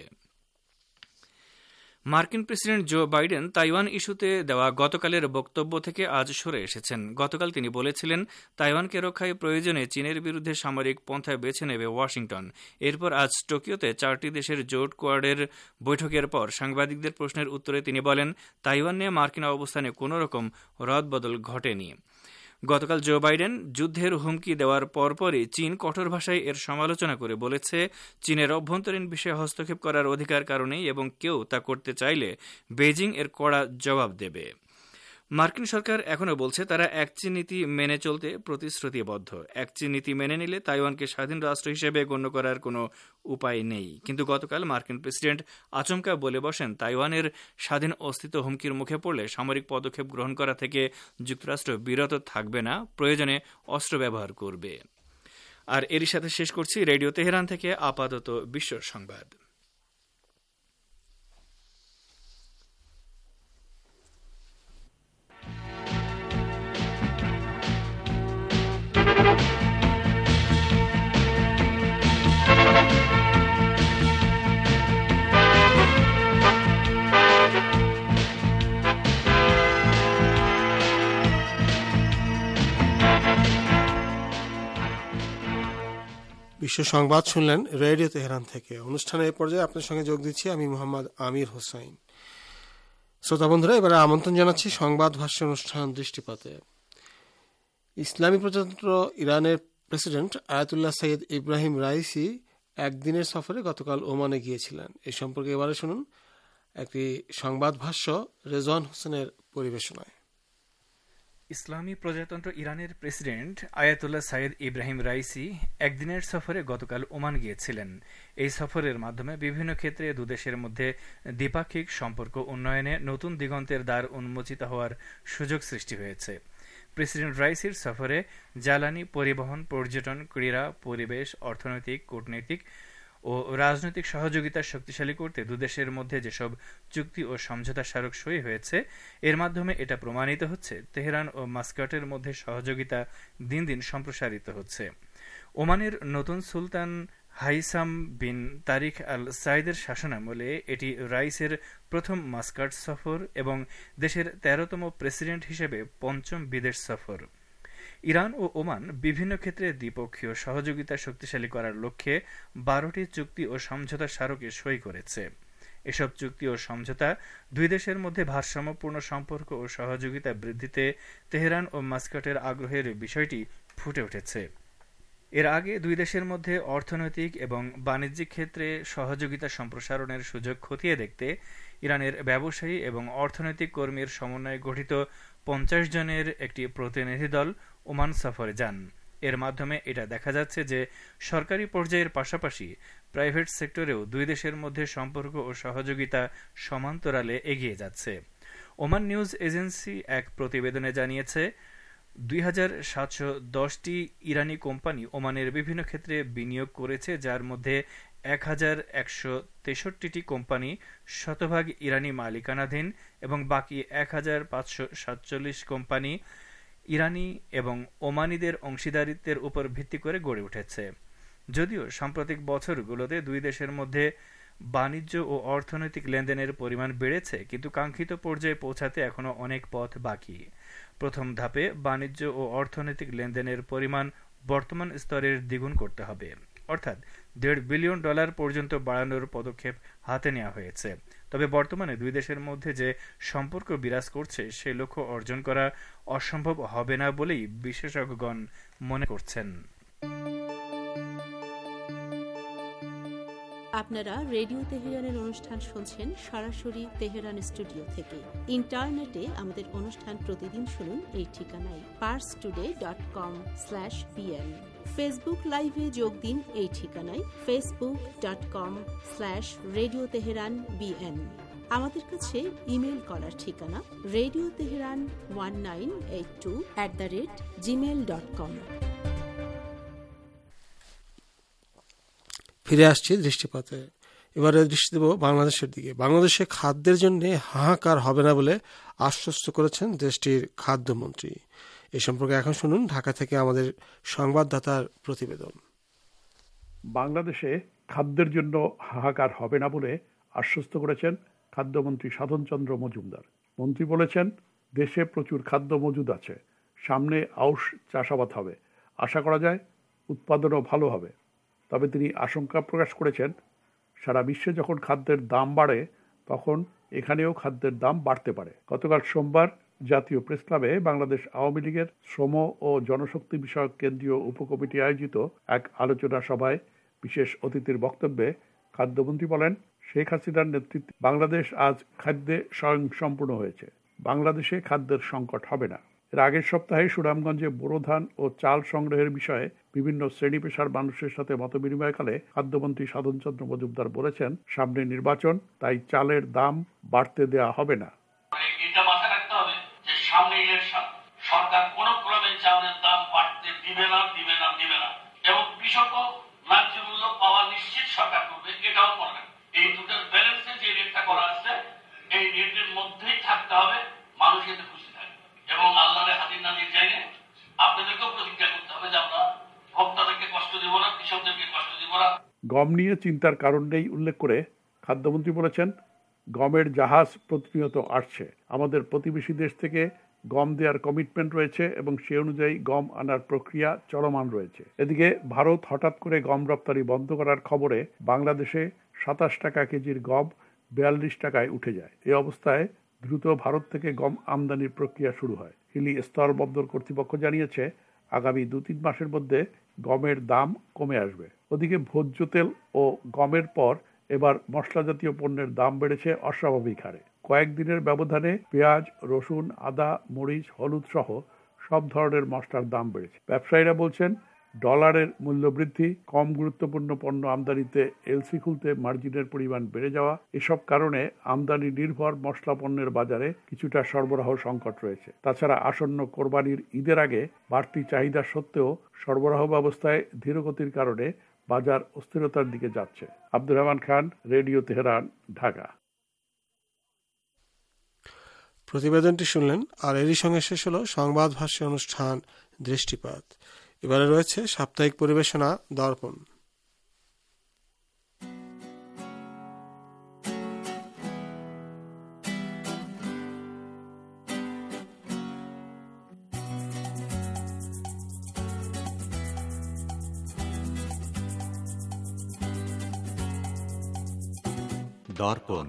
মার্কিন প্রেসিডেন্ট জো বাইডেন তাইওয়ান ইস্যুতে দেওয়া গতকালের বক্তব্য থেকে আজ সরে এসেছেন। গতকাল তিনি বলেছিলেন, তাইওয়ানকে রক্ষায় প্রয়োজনে চীনের বিরুদ্ধে সামরিক পন্থা বেছে নেবে ওয়াশিংটন। এরপর আজ টোকিওতে চারটি দেশের জোট কোয়াডের বৈঠকের পর সাংবাদিকদের প্রশ্নের উত্তরে তিনি বলেন, তাইওয়ান নিয়ে মার্কিন অবস্থানে কোনো রকম রদবদল ঘটেনি। গতকাল জো বাইডেন যুদ্ধের হুমকি দেওয়ার পরপরই চীন কঠোর ভাষায় এর সমালোচনা করে বলেছে, চীনের অভ্যন্তরীণ বিষয়ে হস্তক্ষেপ করার অধিকার কারণেই এবং কেউ তা করতে চাইলে বেইজিং এর কড়া জবাব দেবে। মার্কিন সরকার এখনও বলছে, তারা একচীন নীতি মেনে চলতে প্রতিশ্রুতিবদ্ধ। একচীন নীতি মেনে নিলে তাইওয়ানকে স্বাধীন রাষ্ট্র হিসেবে গণ্য করার কোনো উপায় নেই। কিন্তু গতকাল মার্কিন প্রেসিডেন্ট আচমকা বলে বসেন, তাইওয়ানের স্বাধীন অস্তিত্ব হুমকির মুখে পড়লে সামরিক পদক্ষেপ গ্রহণ করা থেকে যুক্তরাষ্ট্র বিরত থাকবে না, প্রয়োজনে অস্ত্র ব্যবহার করবে। আর এরই সাথে শেষ করছি রেডিও তেহরান থেকে আপাতত বিশ্ব সংবাদ। বিশ্ব সংবাদ শুনলেন রেডিও তেহরান থেকে। অনুষ্ঠানের এই পর্যায়ে আপনার সঙ্গে যোগ দিচ্ছি আমি মোহাম্মদ আমির হোসাইন। শ্রোতা বন্ধুরা, এবারে আমন্ত্রণ জানাচ্ছি সংবাদ ভাষ্য অনুষ্ঠান দৃষ্টিপাতে। ইসলামী প্রজাতন্ত্র ইরানের president Ayatollah Sayyid Ebrahim Raisi একদিনের সফরে গতকাল ওমানে গিয়েছিলেন। এই সম্পর্কে এবারে শুনুন একটি সংবাদ ভাষ্য রেজওয়ান হোসেনের পরিবেশনায়। ইসলামী প্রজাতন্ত্র ইরানের president Ayatollah Sayyid Ebrahim Raisi একদিনের সফরে গতকাল ওমান গিয়েছিলেন। এই সফরের মাধ্যমে বিভিন্ন ক্ষেত্রে দুদেশের মধ্যে দ্বিপাক্ষিক সম্পর্ক উন্নয়নে নতুন দিগন্তের দ্বার উন্মোচিত হওয়ার সুযোগ সৃষ্টি হয়েছে। প্রেসিডেন্ট রাইসির সফরে জ্বালানি, পরিবহন, পর্যটন, ক্রীড়া, পরিবেশ, অর্থনৈতিক, কূটনৈতিক ও রাজনৈতিক সহযোগিতা শক্তিশালী করতে দুদেশের মধ্যে যেসব চুক্তি ও সমঝোতা স্মারক সই হয়েছে, এর মাধ্যমে এটা প্রমাণিত হচ্ছে তেহরান ও মাস্কাটের মধ্যে সহযোগিতা দিন দিন সম্প্রসারিত হচ্ছে। ওমানের নতুন সুলতান হাইসাম বিন তারিক আল সাইদের শাসনামলে এটি রাইসের প্রথম মাস্কাট সফর এবং দেশের তেরোতম প্রেসিডেন্ট হিসেবে পঞ্চম বিদেশ সফর। ইরান ও ওমান বিভিন্ন ক্ষেত্রে দ্বিপক্ষীয় সহযোগিতা শক্তিশালী করার লক্ষ্যে বারোটি চুক্তি ও সমঝোতা স্মারকে সই করেছে। এসব চুক্তি ও সমঝোতা দুই দেশের মধ্যে ভারসাম্যপূর্ণ সম্পর্ক ও সহযোগিতা বৃদ্ধিতে তেহরান ও মাস্কাটের আগ্রহের বিষয়টি ফুটে উঠেছে। এর আগে দুই দেশের মধ্যে অর্থনৈতিক এবং বাণিজ্যিক ক্ষেত্রে সহযোগিতা সম্প্রসারণের সুযোগ খতিয়ে দেখতে ইরানের ব্যবসায়ী এবং অর্থনৈতিক কর্মীর সমন্বয়ে গঠিত পঞ্চাশ জনের একটি প্রতিনিধি দল ওমান সফরে যান। এর মাধ্যমে এটা দেখা যাচ্ছে যে সরকারি পর্যায়ের পাশাপাশি প্রাইভেট সেক্টরেও দুই দেশের মধ্যে সম্পর্ক ও সহযোগিতা সমান্তরালে এগিয়ে যাচ্ছে। ওমান নিউজ এজেন্সি এক প্রতিবেদনে জানিয়েছে, দুই হাজার সাতশো দশটি ইরানি কোম্পানি ওমানের বিভিন্ন ক্ষেত্রে বিনিয়োগ করেছে, যার মধ্যে এক হাজার একশো তেষট্টিটি কোম্পানি শতভাগ ইরানি মালিকানাধীন এবং বাকি এক হাজার পাঁচশো সাতচল্লিশ কোম্পানি ইরানি এবং ওমানিদের অংশীদারিত্বের উপর ভিত্তি করে গড়ে উঠেছে। যদিও সাম্প্রতিক বছরগুলোতে দুই দেশের মধ্যে বাণিজ্য ও অর্থনৈতিক লেনদেনের পরিমাণ বেড়েছে, কিন্তু কাঙ্ক্ষিত পর্যায়ে পৌঁছাতে এখনো অনেক পথ বাকি। প্রথম ধাপে বাণিজ্য ও অর্থনৈতিক লেনদেনের পরিমাণ বর্তমান স্তরের দ্বিগুণ করতে হবে। অর্থাৎ দেড় বিলিয়ন ডলার পর্যন্ত বাড়ানোর পদক্ষেপ হাতে নেওয়া হয়েছে। তবে বর্তমানে দুই দেশের মধ্যে যে সম্পর্ক বিরাজ করছে সে লক্ষ্য অর্জন করা অসম্ভব হবে না বলেই বিশেষজ্ঞগণ মনে করছেন। আপনারা রেডিও তেহরানের অনুষ্ঠান শুনছেন সরাসরি তেহরান স্টুডিও থেকে। ইন্টারনেটে আমাদের অনুষ্ঠান প্রতিদিন শুনুন এই ঠিকানায় Pars today dot com slash BN. Facebook লাইভে যোগ দিন এই ঠিকানায় Facebook dot com slash radio Tehran BN. আমাদের কাছে ইমেল করার ঠিকানা radio Tehran one nine eight two at the rate Gmail dot com. ফিরে আসছি দৃষ্টিপাতে। এবারে দৃষ্টি দেব বাংলাদেশের দিকে। বাংলাদেশে খাদ্যের জন্য হাহাকার হবে না বলে আশ্বস্ত করেছেন দেশটির খাদ্যমন্ত্রী। এ সম্পর্কে এখন শুনুন ঢাকা থেকে আমাদের সংবাদদাতার প্রতিবেদন। বাংলাদেশে খাদ্যের জন্য হাহাকার হবে না বলে আশ্বস্ত করেছেন খাদ্যমন্ত্রী সাধনচন্দ্র মজুমদার। মন্ত্রী বলেছেন, দেশে প্রচুর খাদ্য মজুদ আছে, সামনে আউশ চাষাবাদ হবে, আশা করা যায় উৎপাদনও ভালো হবে। তবে তিনি আশঙ্কা প্রকাশ করেছেন, সারা বিশ্বে যখন খাদ্যের দাম বাড়ে তখন এখানেও খাদ্যের দাম বাড়তে পারে। গতকাল সোমবার জাতীয় প্রেস ক্লাবে বাংলাদেশ আওয়ামী লীগের শ্রম ও জনশক্তি বিষয়ক কেন্দ্রীয় উপকমিটি আয়োজিত এক আলোচনা সভায় বিশেষ অতিথির বক্তব্যে খাদ্যমন্ত্রী বলেন, শেখ হাসিনার নেতৃত্বে বাংলাদেশ আজ খাদ্যে স্বয়ংসম্পূর্ণ হয়েছে। বাংলাদেশে খাদ্যের সংকট হবে না। এর আগের সপ্তাহে সুনামগঞ্জে বোরো ধান ও চাল সংগ্রহের বিষয়ে বিভিন্ন শ্রেণী পেশার মানুষের সাথে মতবিনিময়কালে খাদ্যমন্ত্রী সাধনচন্দ্র মজুমদার বলেছেন, সামনে নির্বাচন, তাই চালের দাম বাড়তে দেওয়া হবে না। এটা মাথায় রাখতে হবে যে সামনে ইলেকশন, সরকার কোন ক্রমে চালের দাম বাড়তে দিবে না দিবে না দিবে না এবং কৃষকও ন্যায্য মূল্য পাওয়া নিশ্চিত সরকার করবে, এটাও মনে রাখবে। এই দুটোর ব্যালেন্সে যে রেটটা করা আছে এই রেটের মধ্যেই থাকতে হবে, মানুষ এতে খুশি থাকবে এবং আল্লাহর হাজির নাজির জায়গায় আপনাদেরকেও প্রতিজ্ঞা করতে হবে যে আমরা ভোক্তাদেরকে কষ্ট দিব না, কৃষকদেরকে কষ্ট দিব না। গম নিয়ে চিন্তার কারণ নেই উল্লেখ করে খাদ্যমন্ত্রী বলেছেন, গমের জাহাজ প্রতিনিয়ত আসছে, আমাদের প্রতিবেশী দেশ থেকে গম দেওয়ার কমিটমেন্ট রয়েছে এবং সে অনুযায়ী গম আনার প্রক্রিয়া চলমান রয়েছে। এদিকে ভারত হঠাৎ করে গম রপ্তানি বন্ধ করার খবরে বাংলাদেশে সাতাশ টাকা কেজির গম বিয়াল্লিশ টাকায় উঠে যায়। এই অবস্থায় দ্রুত ভারত থেকে গম আমদানির প্রক্রিয়া শুরু হয়। হিলি স্থলবন্দর কর্তৃপক্ষ জানিয়েছে, আগামী দু তিন মাসের মধ্যে গমের দাম কমে আসবে। ওদিকে ভোজ্য তেল ও গমের পর এবার মশলা জাতীয় পণ্যের দাম বেড়েছে অস্বাভাবিক হারে। কয়েকদিনের ব্যবধানে পেঁয়াজ, রসুন, আদা, মরিচ, হলুদ সহ সব ধরনের মশলার দাম বেড়েছে। ব্যবসায়ীরা বলছেন, ডলারের মূল্য বৃদ্ধি, কম গুরুত্বপূর্ণ পণ্য আমদানিতে এলসি খুলতে মার্জিনের পরিমাণ বেড়ে যাওয়া, এসব কারণে আমদানি নির্ভর মশলা পণ্যের বাজারে কিছুটা সরবরাহ সংকট রয়েছে। তাছাড়া আসন্ন কোরবানির ঈদের আগে বাড়তি চাহিদা সত্ত্বেও সরবরাহ ব্যবস্থায় ধীরগতির কারণে বাজার অস্থিরতার দিকে যাচ্ছে। Abdur Rahman Khan, radio Tehran, Dhaka. প্রতিবেদনটি শুনলেন, আর এরই সঙ্গে শেষ হল সংবাদ ভাষ্য অনুষ্ঠান দৃষ্টিপাত। এবারে রয়েছে সাপ্তাহিক পরিবেশনা দর্পণ। দর্পণ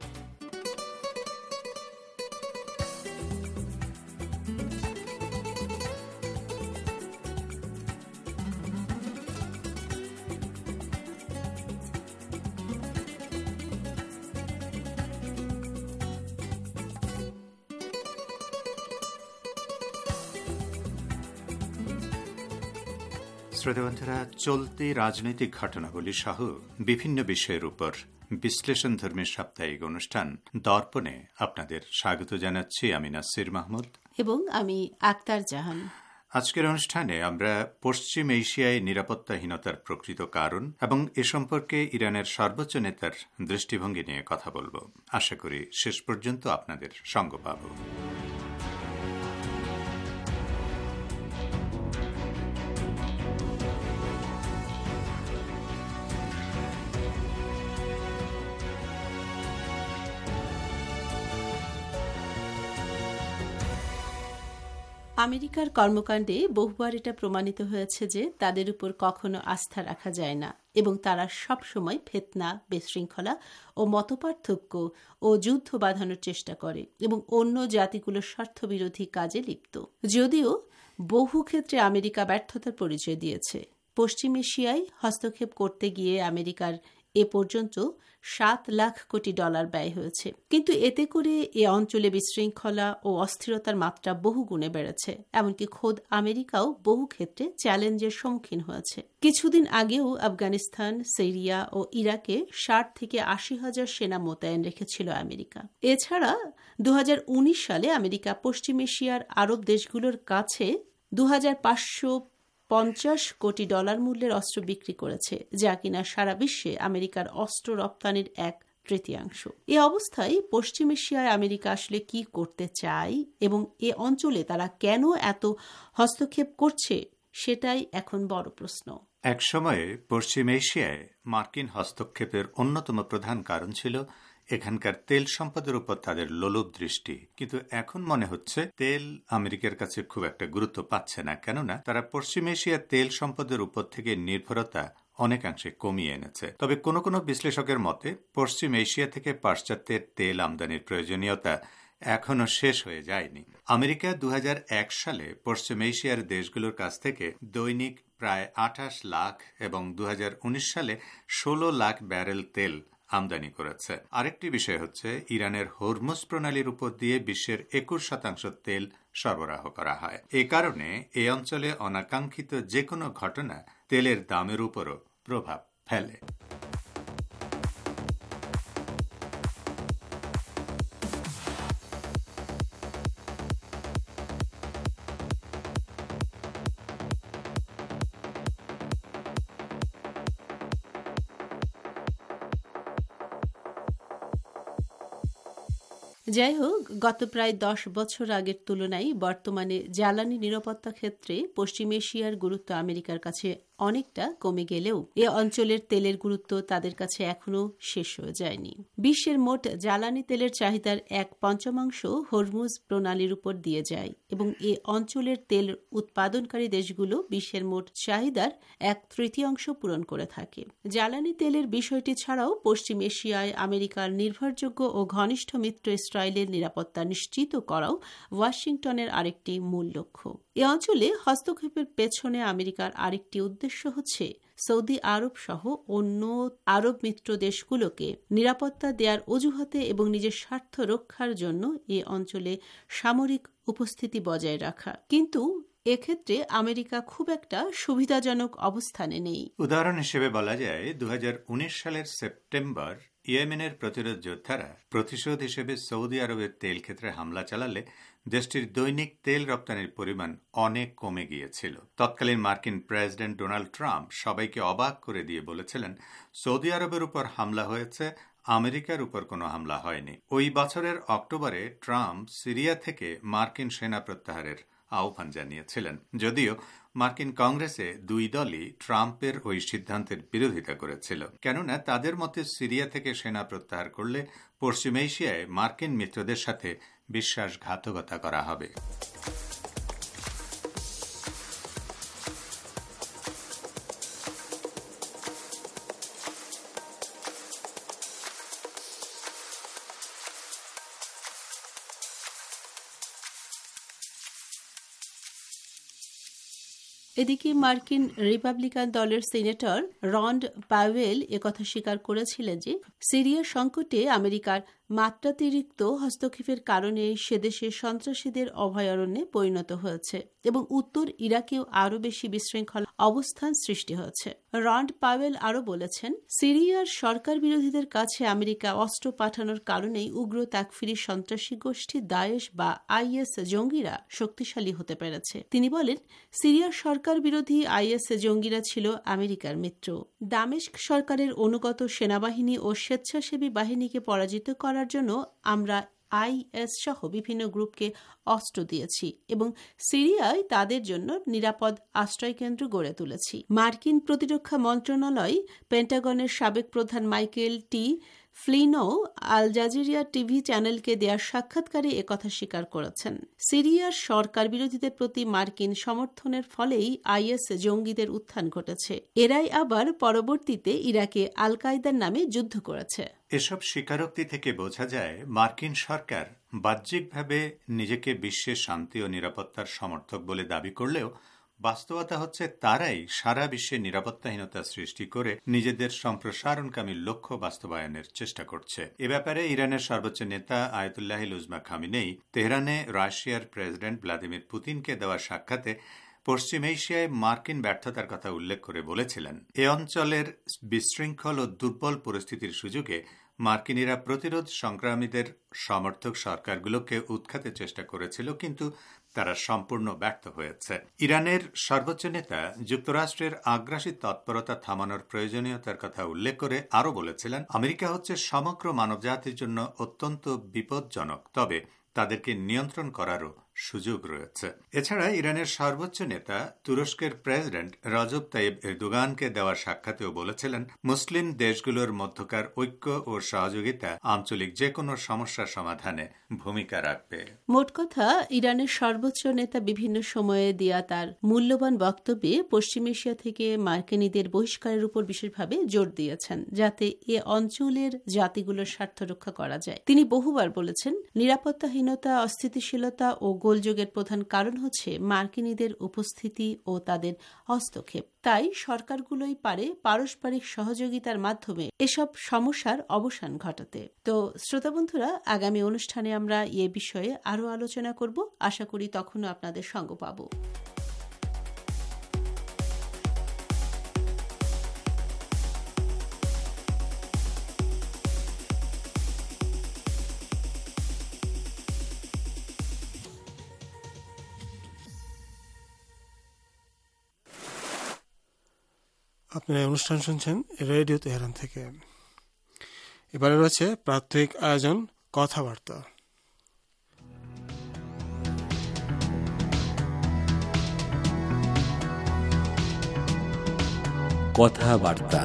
শ্রোতাবন্ধুরা, চলতি রাজনৈতিক ঘটনাবলী সহ বিভিন্ন বিষয়ের উপর বিশ্লেষণ ধর্মীর সাপ্তাহিক অনুষ্ঠান দর্পণে আপনাদের স্বাগত জানাচ্ছি। আমি নাসির মাহমুদ এবং আমি আক্তার জাহান। আজকের অনুষ্ঠানে আমরা পশ্চিম এশিয়ায় নিরাপত্তাহীনতার প্রকৃত কারণ এবং এ সম্পর্কে ইরানের সর্বোচ্চ নেতার দৃষ্টিভঙ্গি নিয়ে কথা বলবো। আশা করি শেষ পর্যন্ত আপনাদের সঙ্গ পাব। আমেরিকার কর্মকাণ্ডে বহুবার এটা প্রমাণিত হয়েছে যে তাদের উপর কখনো আস্থা রাখা যায় না এবং তারা সবসময় ফেতনা, বিশৃঙ্খলা ও মতপার্থক্য ও যুদ্ধ বাঁধানোর চেষ্টা করে এবং অন্য জাতিগুলোর স্বার্থবিরোধী কাজে লিপ্ত। যদিও বহু ক্ষেত্রে আমেরিকা ব্যর্থতার পরিচয় দিয়েছে। পশ্চিম এশিয়ায় হস্তক্ষেপ করতে গিয়ে আমেরিকার এ পর্যন্ত সাত লাখ কোটি ডলার ব্যয় হয়েছে, কিন্তু এতে করে এ অঞ্চলে বিশৃঙ্খলা ও অস্থিরতার মাত্রা বহু গুণে বেড়েছে। এমনকি খোদ আমেরিকাও বহু ক্ষেত্রে চ্যালেঞ্জের সম্মুখীন হয়েছে। কিছুদিন আগেও আফগানিস্তান, সিরিয়া ও ইরাকে ষাট থেকে আশি হাজার সেনা মোতায়েন রেখেছিল আমেরিকা। এছাড়া দু হাজার উনিশ সালে আমেরিকা পশ্চিম এশিয়ার আরব দেশগুলোর কাছে দু হাজার পাঁচশো পঞ্চাশ কোটি ডলার মূল্যের অস্ত্র বিক্রি করেছে, যা কিনা সারা বিশ্বে আমেরিকার অস্ত্র রপ্তানির এক তৃতীয়াংশ। এ অবস্থায় পশ্চিম এশিয়ায় আমেরিকা আসলে কি করতে চায় এবং এ অঞ্চলে তারা কেন এত হস্তক্ষেপ করছে, সেটাই এখন বড় প্রশ্ন। এক সময়ে পশ্চিম এশিয়ায় মার্কিন হস্তক্ষেপের অন্যতম প্রধান কারণ ছিল এখানকার তেল সম্পদের উপর তাদের লোলুপ দৃষ্টি। কিন্তু এখন মনে হচ্ছে তেল আমেরিকার কাছে খুব একটা গুরুত্ব পাচ্ছে না, কেননা তারা পশ্চিম এশিয়ার তেল সম্পদের উপর থেকে নির্ভরতা অনেকাংশে কমিয়ে এনেছে। তবে কোনো কোনো বিশ্লেষকের মতে পশ্চিম এশিয়া থেকে পাশ্চাত্যের তেল আমদানির প্রয়োজনীয়তা এখনো শেষ হয়ে যায়নি। আমেরিকা দু হাজার এক সালে পশ্চিম এশিয়ার দেশগুলোর কাছ থেকে দৈনিক প্রায় আঠাশ লাখ এবং দু হাজার উনিশ সালে ষোলো লাখ ব্যারেল তেল আমদানি করেছে। আরেকটি বিষয় হচ্ছে ইরানের হরমুজ প্রণালীর উপর দিয়ে বিশ্বের একুশ শতাংশ তেল সরবরাহ করা হয়। এ কারণে এই অঞ্চলে অনাকাঙ্ক্ষিত যে কোনো ঘটনা তেলের দামের উপরও প্রভাব ফেলে। যাই হোক, গত প্রায় দশ বছর আগের তুলনায় বর্তমানে জ্বালানি নিরাপত্তা ক্ষেত্রে পশ্চিম এশিয়ার গুরুত্ব আমেরিকার কাছে অনেকটা কমে গেলেও এ অঞ্চলের তেলের গুরুত্ব তাদের কাছে এখনও শেষ হয়ে যায়নি। বিশ্বের মোট জ্বালানি তেলের চাহিদার এক পঞ্চমাংশ হরমুজ প্রণালীর উপর দিয়ে যায় এবং এ অঞ্চলের তেল উৎপাদনকারী দেশগুলো বিশ্বের মোট চাহিদার এক তৃতীয়াংশ পূরণ করে থাকে। জ্বালানি তেলের বিষয়টি ছাড়াও পশ্চিম এশিয়ায় আমেরিকার নির্ভরযোগ্য ও ঘনিষ্ঠ মিত্র ইসরায়েলের নিরাপত্তা নিশ্চিত করাও ওয়াশিংটনের আরেকটি মূল লক্ষ্য। এ অঞ্চলে হস্তক্ষেপের পেছনে আমেরিকার আরেকটি উদ্দেশ্য হচ্ছে সৌদি আরব সহ অন্য আরব মিত্র দেশগুলোকে নিরাপত্তা দেওয়ার অজুহাতে এবং নিজের স্বার্থ রক্ষার জন্য এ অঞ্চলে সামরিক উপস্থিতি বজায় রাখা। কিন্তু এক্ষেত্রে আমেরিকা খুব একটা সুবিধাজনক অবস্থানে নেই। উদাহরণ হিসেবে বলা যায় দু হাজার উনিশ সালের সেপ্টেম্বর ইয়েমেনের প্রতিরোধ যোদ্ধারা প্রতিশোধ হিসেবে সৌদি আরবের তেল ক্ষেত্রে হামলা চালালে দেশটির দৈনিক তেল রপ্তানির পরিমাণ অনেক কমে গিয়েছিল। তৎকালীন মার্কিন প্রেসিডেন্ট ডোনাল্ড ট্রাম্প সবাইকে অবাক করে দিয়ে বলেছিলেন, সৌদি আরবের উপর হামলা হয়েছে, আমেরিকার উপর কোনো হামলা হয়নি। ওই বছরের অক্টোবরে ট্রাম্প সিরিয়া থেকে মার্কিন সেনা প্রত্যাহারের আহ্বান জানিয়েছিলেন। যদিও মার্কিন কংগ্রেসে দুই দলই ট্রাম্পের ওই সিদ্ধান্তের বিরোধিতা করেছিল, কেননা তাদের মতে সিরিয়া থেকে সেনা প্রত্যাহার করলে পশ্চিম এশিয়ায় মার্কিন মিত্রদের সাথে বিশ্বাসঘাতকতা করা হবে। এদিকে মার্কিন রিপাবলিকান দলের সিনেটর রন্ড পাওয়েল একথা স্বীকার করেছিলেন যে সিরিয়া সংকটে আমেরিকার মাত্রাতিরিক্ত হস্তক্ষেপের কারণে সেদেশে সন্ত্রাসীদের অভয়ারণ্যে পরিণত হয়েছে এবং উত্তর ইরাকেও আরও বেশি বিশৃঙ্খল অবস্থান সৃষ্টি হয়েছে। রন্ড পাওয়েল আরও বলেছেন, সিরিয়ার সরকার বিরোধীদের কাছে আমেরিকা অস্ত্র পাঠানোর কারণেই উগ্র তাকফিরি সন্ত্রাসী গোষ্ঠী দায়েশ বা আইএস জঙ্গিরা শক্তিশালী হতে পেরেছে। তিনি বলেন, সিরিয়ার সরকার বিরোধী আইএস জঙ্গিরা ছিল আমেরিকার মিত্র। দামেস্ক সরকারের অনুগত সেনাবাহিনী ও স্বেচ্ছাসেবী বাহিনীকে পরাজিত করার জন্য আমরা আইএস সহ বিভিন্ন গ্রুপকে অস্ত্র দিয়েছি এবং সিরিয়ায় তাদের জন্য নিরাপদ আশ্রয়কেন্দ্র গড়ে তুলেছি। মার্কিন প্রতিরক্ষা মন্ত্রণালয় পেন্টাগনের সাবেক প্রধান মাইকেল টি ফ্লিনো আল জাজিরিয়া টিভি চ্যানেলকে দেয়া সাক্ষাৎকারে একথা স্বীকার করেছেন। সিরিয়ার সরকার বিরোধীদের প্রতি মার্কিন সমর্থনের ফলেই আইএস জঙ্গিদের উত্থান ঘটেছে। এরাই আবার পরবর্তীতে ইরাকে আল কায়দার নামে যুদ্ধ করেছে। এসব স্বীকারোক্তি থেকে বোঝা যায় মার্কিন সরকার বাহ্যিকভাবে নিজেকে বিশ্বের শান্তি ও নিরাপত্তার সমর্থক বলে দাবি করলেও বাস্তবতা হচ্ছে তারাই সারা বিশ্বে নিরাপত্তাহীনতা সৃষ্টি করে নিজেদের সম্প্রসারণকামী লক্ষ্য বাস্তবায়নের চেষ্টা করছে। এ ব্যাপারে ইরানের সর্বোচ্চ নেতা আয়াতুল্লাহ উজমা খামিনেই তেহরানে রাশিয়ার প্রেসিডেন্ট ভ্লাদিমির পুতিনকে দেওয়া সাক্ষাতে পশ্চিম এশিয়ায় মার্কিন ব্যর্থতার কথা উল্লেখ করে বলেছিলেন, এ অঞ্চলের বিশৃঙ্খল ও দুর্বল পরিস্থিতির সুযোগে মার্কিনীরা প্রতিরোধ সংগ্রামীদের সমর্থক সরকারগুলোকে উৎখাতে চেষ্টা করেছিল, কিন্তু তারা সম্পূর্ণ ব্যর্থ হয়েছে। ইরানের সর্বোচ্চ নেতা যুক্তরাষ্ট্রের আগ্রাসী তৎপরতা থামানোর প্রয়োজনীয়তার কথা উল্লেখ করে আরও বলেছিলেন, আমেরিকা হচ্ছে সমগ্র মানবজাতির জন্য অত্যন্ত বিপজ্জনক, তবে তাদেরকে নিয়ন্ত্রণ করারও সুযোগ রয়েছে। এছাড়া ইরানের সর্বোচ্চ নেতা তুরস্কের প্রেসিডেন্ট রজব তাইব এরদোগানকে দেওয়া সাক্ষাতেও বলেছিলেন, মুসলিম দেশগুলোর মধ্যকার ঐক্য ও সহযোগিতা আঞ্চলিক যে কোনো সমস্যা সমাধানে ভূমিকা রাখবে। মোট কথা, ইরানের সর্বোচ্চ নেতা বিভিন্ন সময়ে দেয়া তার মূল্যবান বক্তব্যে পশ্চিম এশিয়া থেকে মার্কিনীদের বহিষ্কারের উপর বিশেষভাবে জোর দিয়েছেন, যাতে এ অঞ্চলের জাতিগুলোর স্বার্থ রক্ষা করা যায়। তিনি বহুবার বলেছেন, নিরাপত্তাহীনতা, অস্থিতিশীলতা ও গোলযোগের প্রধান কারণ হচ্ছে মার্কিনীদের উপস্থিতি ও তাদের হস্তক্ষেপ। তাই সরকারগুলোই পারে পারস্পরিক সহযোগিতার মাধ্যমে এসব সমস্যার অবসান ঘটাতে। তো শ্রোতা বন্ধুরা, আগামী অনুষ্ঠানে আমরা এ বিষয়ে আরও আলোচনা করব। আশা করি তখনও আপনাদের সঙ্গ পাব। আপনারা অনুষ্ঠান শুনছেন রেডিও তেহরান থেকে। এবারে রয়েছে প্রাত্যহিক আয়োজন কথাবার্তা। কথাবার্তা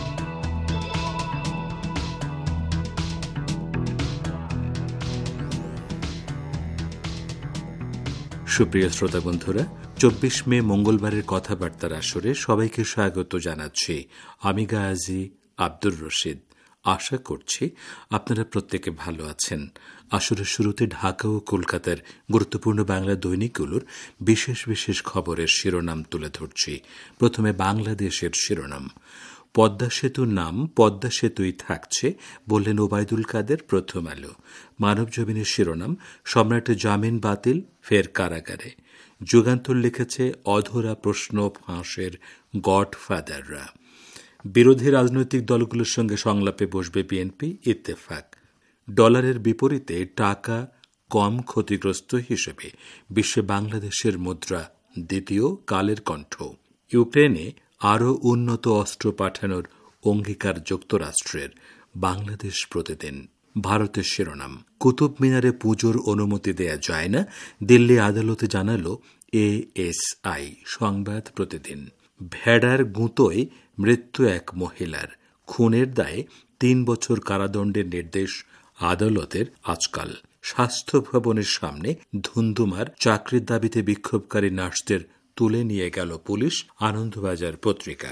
সুপ্রিয় শ্রোতা বন্ধুরা, চব্বিশ মে মঙ্গলবারের কথাবার্তার আসরে সবাইকে স্বাগত জানাচ্ছি। আমি গাজী আব্দুর রশিদ। আশা করছি আপনারা প্রত্যেকে ভালো আছেন। আসরের শুরুতে ঢাকা ও কলকাতার গুরুত্বপূর্ণ বাংলা দৈনিকগুলোর বিশেষ বিশেষ খবরের শিরোনাম তুলে ধরছি। প্রথমে বাংলাদেশের শিরোনাম। পদ্মা সেতুর নাম পদ্মা সেতুই থাকছে বললেন ওবায়দুল কাদের, প্রথম আলো। মানবজমিনের শিরোনাম, সম্রাটের জামিন বাতিল, ফের কারাগারে। যুগান্তর লিখেছে, অধরা প্রশ্ন ফাঁসের গডফাদাররা। বিরোধী রাজনৈতিক দলগুলোর সঙ্গে সংলাপে বসবে বিএনপি, ইত্তেফাক। ডলারের বিপরীতে টাকা কম ক্ষতিগ্রস্ত হিসেবে বিশ্বে বাংলাদেশের মুদ্রা দ্বিতীয়, কালের কণ্ঠ। ইউক্রেনে আরও উন্নত অস্ত্র পাঠানোর অঙ্গীকার যুক্তরাষ্ট্রের, বাংলাদেশ প্রতিদিন। ভারতের শিরোনাম, কুতুব মিনারে পুজোর অনুমতি দেয়া যায় না, দিল্লি আদালতে জানালো এএসআই, সংবাদ প্রতিদিন। ভেড়ার গুঁতোয় মৃত্যু এক মহিলার, খুনের দায়ে তিন বছর কারাদণ্ডের নির্দেশ আদালতের আজকাল। স্বাস্থ্য ভবনের সামনে ধুন্ধুমার, চাকরির দাবিতে বিক্ষোভকারী নার্সদের তুলে নিয়ে গেল পুলিশ, আনন্দবাজার পত্রিকা।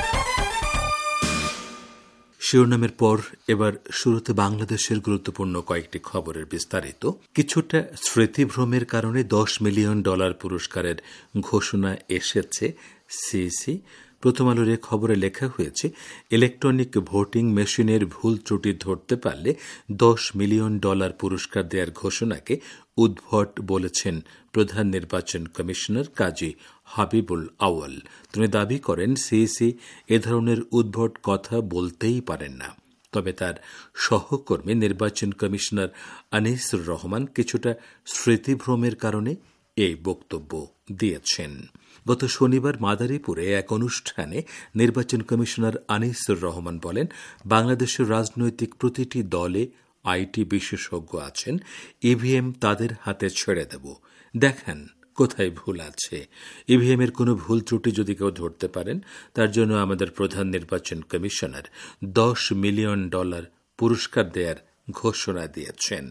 শিরোনামের পর এবার শুরুতে বাংলাদেশের গুরুত্বপূর্ণ কয়েকটি খবরের বিস্তারিত। কিছুটা স্মৃতিভ্রমের কারণে দশ মিলিয়ন ডলার পুরস্কারের ঘোষণা এসেছে সিইসি। প্রথম আলোর খবরে লেখা হয়েছে, ইলেকট্রনিক ভোটিং মেশিনের ভুল ত্রুটি ধরতে পারলে দশ মিলিয়ন ডলার পুরস্কার দেওয়ার ঘোষণাকে উদ্ভট বলেছেন প্রধান নির্বাচন কমিশনার কাজী হাবিবুল আউয়াল। তিনি দাবি করেন, সিইসি এ ধরনের উদ্ভট কথা বলতেই পারেন না। তবে তার সহকর্মী নির্বাচন কমিশনার আনিসুর রহমান কিছুটা স্মৃতিভ্রমের কারণে এই বক্তব্য দিয়েছেন। গত শনিবার মাদারীপুরে এক অনুষ্ঠানে নির্বাচন কমিশনার আনিসুর রহমান বলেন, বাংলাদেশের রাজনৈতিক প্রতিটি দলে আইটি বিশেষজ্ঞ আছেন, ইভিএম তাদের হাতে ছেড়ে দেব, দেখান কোথায় ভুল আছে। ইভিএম এর কোনো ভুল ত্রুটি যদি কেউ ধরতে পারেন, তার জন্য আমাদের প্রধান নির্বাচন কমিশনার দশ মিলিয়ন ডলার পুরস্কার দেয়ার ঘোষণা দিয়েছেন।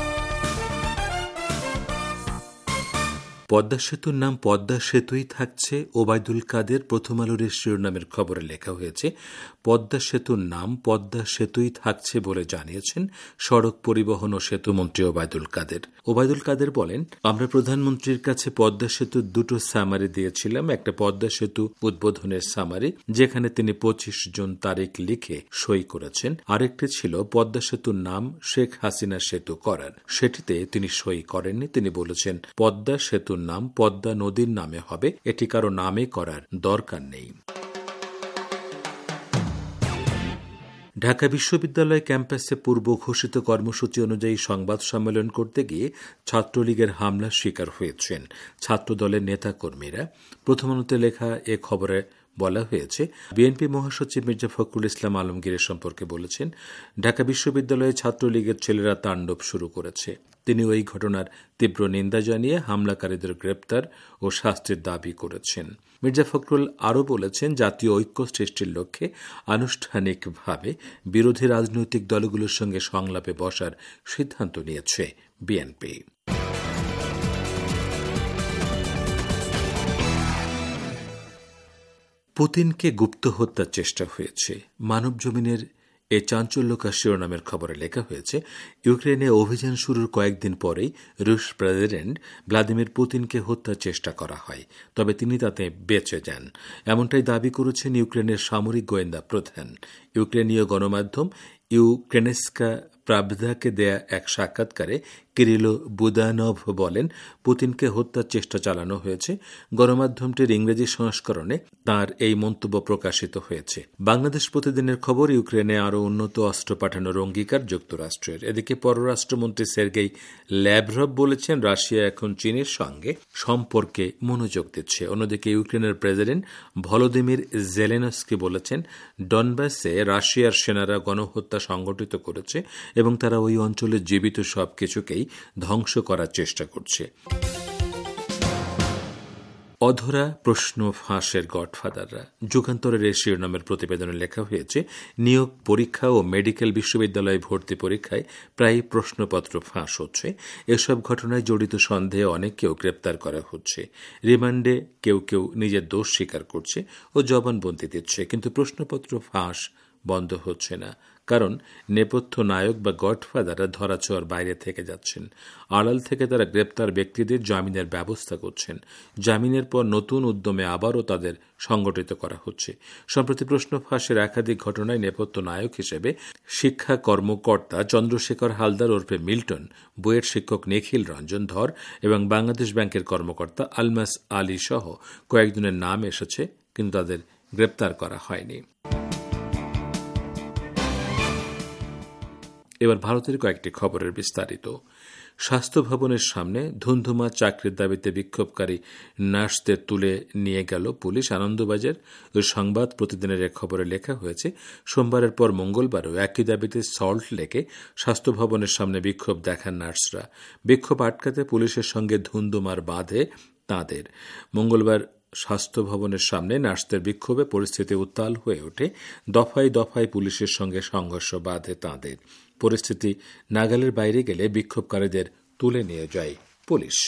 পদ্মা সেতুর নাম পদ্মা সেতুই থাকছে, ওবায়দুল কাদের প্রথম আলোর শিরোনামের খবরে লেখা হয়েছে পদ্মা সেতুর নাম পদ্মা সেতুই থাকছে বলে জানিয়েছেন সড়ক পরিবহন ও সেতুমন্ত্রী ওবায়দুল কাদের। ওবায়দুল কাদের বলেন, আমরা প্রধানমন্ত্রীর কাছে পদ্মা সেতুর দুটো সামারি দিয়েছিলাম। একটা পদ্মা সেতু উদ্বোধনের সামারি, যেখানে তিনি পঁচিশ জুন তারিখ লিখে সই করেছেন। আরেকটি ছিল পদ্মা সেতুর নাম শেখ হাসিনা সেতু করার, সেটিতে তিনি সই করেননি। তিনি বলেছেন পদ্মা সেতু নাম পদ্মা নদীর নামে হবে, এটি কারো নামে করার দরকার নেই। ঢাকা বিশ্ববিদ্যালয় ক্যাম্পাসে পূর্ব ঘোষিত কর্মসূচি অনুযায়ী সংবাদ সম্মেলন করতে গিয়ে ছাত্রলীগের হামলার শিকার হয়েছেন ছাত্রদলের নেতাকর্মীরা। প্রথম আলোতে লেখা এ খবরে বলা হয়েছে, বিএনপি মহাসচিব মির্জা ফখরুল ইসলাম আলমগীরের সম্পর্কে বলেছেন, ঢাকা বিশ্ববিদ্যালয়ে ছাত্রলীগের ছেলেরা তাণ্ডব শুরু করেছে। তিনি ওই ঘটনার তীব্র নিন্দা জানিয়ে হামলাকারীদের গ্রেপ্তার ও শাস্তির দাবি করেছেন। মির্জা ফখরুল আরও বলেছেন, জাতীয় ঐক্য সৃষ্টির লক্ষ্যে আনুষ্ঠানিকভাবে বিরোধী রাজনৈতিক দলগুলোর সঙ্গে সংলাপে বসার সিদ্ধান্ত নিয়েছে বিএনপি। পুতিনকে গুপ্ত হত্যার চেষ্টা হয়েছে, মানব জমিনের এ চাঞ্চল্যকর শিরোনামের খবরে লেখা হয়েছে, ইউক্রেনে অভিযান শুরুর কয়েকদিন পরেই রুশ প্রেসিডেন্ট ভ্লাদিমির পুতিনকে হত্যার চেষ্টা করা হয়, তবে তিনি তাতে বেঁচে যান। এমনটাই দাবি করেছেন ইউক্রেনের সামরিক গোয়েন্দা প্রধান। ইউক্রেনীয় গণমাধ্যম ইউক্রেনেস্কা প্রাবদাকে দেয়া এক সাক্ষাৎকারে কিরিলো বুদানভ বলেন, পুতিনকে হত্যার চেষ্টা চালানো হয়েছে। গণমাধ্যমটির ইংরেজি সংস্করণে তার এই মন্তব্য প্রকাশিত হয়েছে। বাংলাদেশ প্রতিদিনের খবর, ইউক্রেনে আরও উন্নত অস্ত্র পাঠানোর অঙ্গীকার যুক্তরাষ্ট্রের। এদিকে পররাষ্ট্রমন্ত্রী সের্গেই ল্যাভরভ বলেছেন, রাশিয়া এখন চীনের সঙ্গে সম্পর্কে মনোযোগ দিচ্ছে। অন্যদিকে ইউক্রেনের প্রেসিডেন্ট ভলোদিমির জেলেনস্কি বলেছেন, ডনবাসে রাশিয়ার সেনারা গণহত্যা সংগঠিত করেছে এবং তারা ওই অঞ্চলের জীবিত সব কিছুকেই ধ্বংস করার চেষ্টা করছে। অধরা প্রশ্ন ফাঁসের গডফাদাররা, যুগান্তরের এই শিরোনামের প্রতিবেদনে লেখা হয়েছে, নিয়োগ পরীক্ষা ও মেডিকেল বিশ্ববিদ্যালয়ে ভর্তি পরীক্ষায় প্রায় প্রশ্নপত্র ফাঁস হচ্ছে। এসব ঘটনায় জড়িত সন্দেহে অনেককেও গ্রেপ্তার করা হচ্ছে। রিমান্ডে কেউ কেউ নিজের দোষ স্বীকার করছে ও জবানবন্দি দিচ্ছে, কিন্তু প্রশ্নপত্র ফাঁস বন্ধ হচ্ছে না, কারণ নেপথ্য নায়ক বা গডফাদাররা ধরাছোঁয়ার বাইরে থেকে যাচ্ছেন। আড়াল থেকে তারা গ্রেপ্তার ব্যক্তিদের জামিনের ব্যবস্থা করছেন। জামিনের পর নতুন উদ্যমে আবারও তাদের সংগঠিত করা হচ্ছে। সম্প্রতি প্রশ্ন ফাঁসের একাধিক ঘটনায় নেপথ্য নায়ক হিসেবে শিক্ষা কর্মকর্তা চন্দ্রশেখর হালদার ওরফে মিল্টন, বইয়ের শিক্ষক নিখিল রঞ্জন ধর এবং বাংলাদেশ ব্যাংকের কর্মকর্তা আলমাস আলী সহ কয়েকজনের নাম এসেছে, কিন্তু তাদের গ্রেপ্তার করা হয়নি। এবার ভারতের কয়েকটি খবরের বিস্তারিত। স্বাস্থ্য ভবনের সামনে ধুন্ধুমা চাকরির দাবিতে বিক্ষোভকারী নার্সদের তুলে নিয়ে গেল পুলিশ। আনন্দবাজার ও সংবাদ প্রতিদিনের এক খবরে লেখা হয়েছে, সোমবারের পর মঙ্গলবারও একই দাবিতে সল্ট লেকে স্বাস্থ্য ভবনের সামনে বিক্ষোভ দেখান নার্সরা। বিক্ষোভ আটকাতে পুলিশের সঙ্গে ধুন্ধুমার বাঁধে তাঁদের। মঙ্গলবার স্বাস্থ্য ভবনের সামনে নার্সদের বিক্ষোভে পরিস্থিতি উত্তাল হয়ে ওঠে। দফায় দফায় পুলিশের সঙ্গে সংঘর্ষ বাধে তাঁদের। পরিস্থিতি নাগালের বাইরে গেলে বিক্ষোভকারীদের তুলে নিয়ে যায় পুলিশ।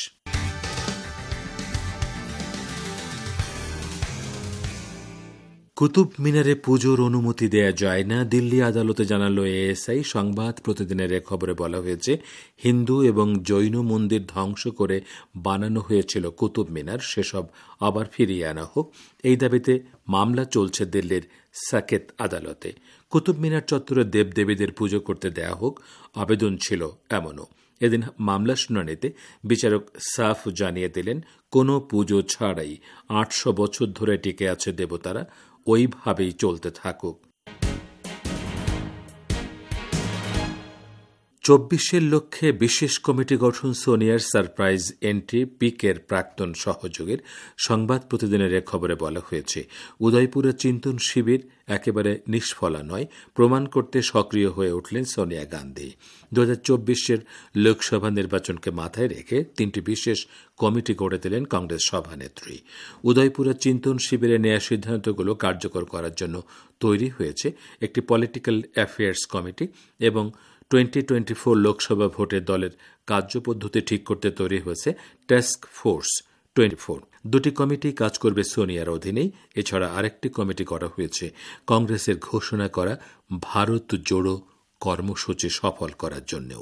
কুতুব মিনারে পুজোর অনুমতি দেয়া যায় না, দিল্লি আদালতে জানালো এএসআই। সংবাদ প্রতিদিনের এক খবরে বলা হয়েছে, হিন্দু এবং জৈন মন্দির ধ্বংস করে বানানো হয়েছিল কুতুব মিনার, সেসব আবার ফিরিয়ে আনা হোক, এই দাবিতে মামলা চলছে দিল্লির সাকেত আদালতে। কুতুব মিনার চত্বরে দেবদেবীদের পুজো করতে দেয়া হোক, আবেদন ছিল এমনও। এদিন মামলা শুনানিতে বিচারক সাফ জানিয়ে দিলেন, কোনো পুজো ছাড়াই আটশো বছর ধরে টিকে আছে দেবতারা, ওইভাবেই চলতে থাকুক। চব্বিশের লক্ষ্যে বিশেষ কমিটি গঠন, সোনিয়ার সারপ্রাইজ এন্ট্রি, পিকের প্রাক্তন সহযোগীর। সংবাদ প্রতিদিনের এক খবরে বলা হয়েছে, উদয়পুরের চিন্তন শিবির একেবারে নিষ্ফলা নয়, প্রমাণ করতে সক্রিয় হয়ে উঠলেন সোনিয়া গান্ধী। দু হাজার চব্বিশের লোকসভা নির্বাচনকে মাথায় রেখে তিনটি বিশেষ কমিটি গড়ে দিলেন কংগ্রেস সভানেত্রী। উদয়পুরের চিন্তন শিবিরে নেওয়া সিদ্ধান্তগুলো কার্যকর করার জন্য তৈরি হয়েছে একটি পলিটিক্যাল অ্যাফেয়ার্স কমিটি এবং টোয়েন্টি টোয়েন্টি ফোর লোকসভা ভোটে দলের কার্যপদ্ধতি ঠিক করতে তৈরি হয়েছে টাস্ক ফোর্স টোয়েন্টি ফোর। দুটি কমিটি কাজ করবে সোনিয়ার অধীনেই। এছাড়া আরেকটি কমিটি করা হয়েছে কংগ্রেসের ঘোষণা করা ভারত জোড়ো কর্মসূচি সফল করার জন্যও।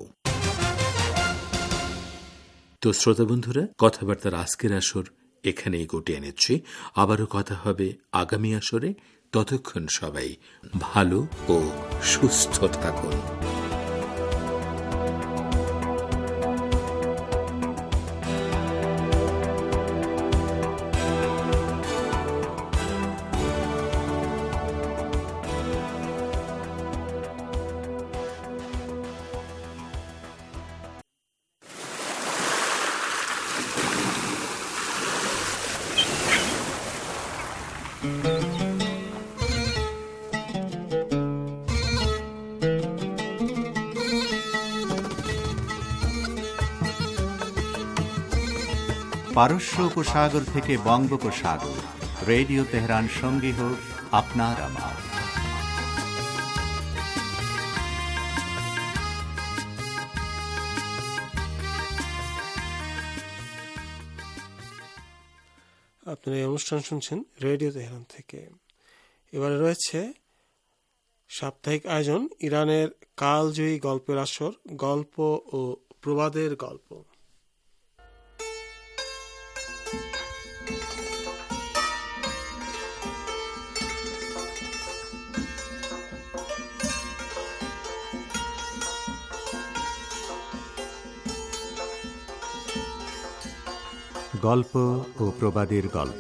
তো শ্রোতা বন্ধুরা, কথাবার্তার আজকের আসর এখানেই গুটিয়ে নিচ্ছি। আবারও কথা হবে আগামী আসরে। ততক্ষণ সবাই ভালো ও সুস্থ থাকুন। পারস্য উপসাগর থেকে বঙ্গোপসাগর, রেডিও তেহরান সঙ্গী হোক আপনার আমার। আপনারা এই অনুষ্ঠান শুনছেন রেডিও তেহরান থেকে। এবারে রয়েছে সাপ্তাহিক আয়োজন ইরানের কালজয়ী গল্পের আসর, গল্প ও প্রবাদের গল্প। গল্প ও প্রবাদের গল্প।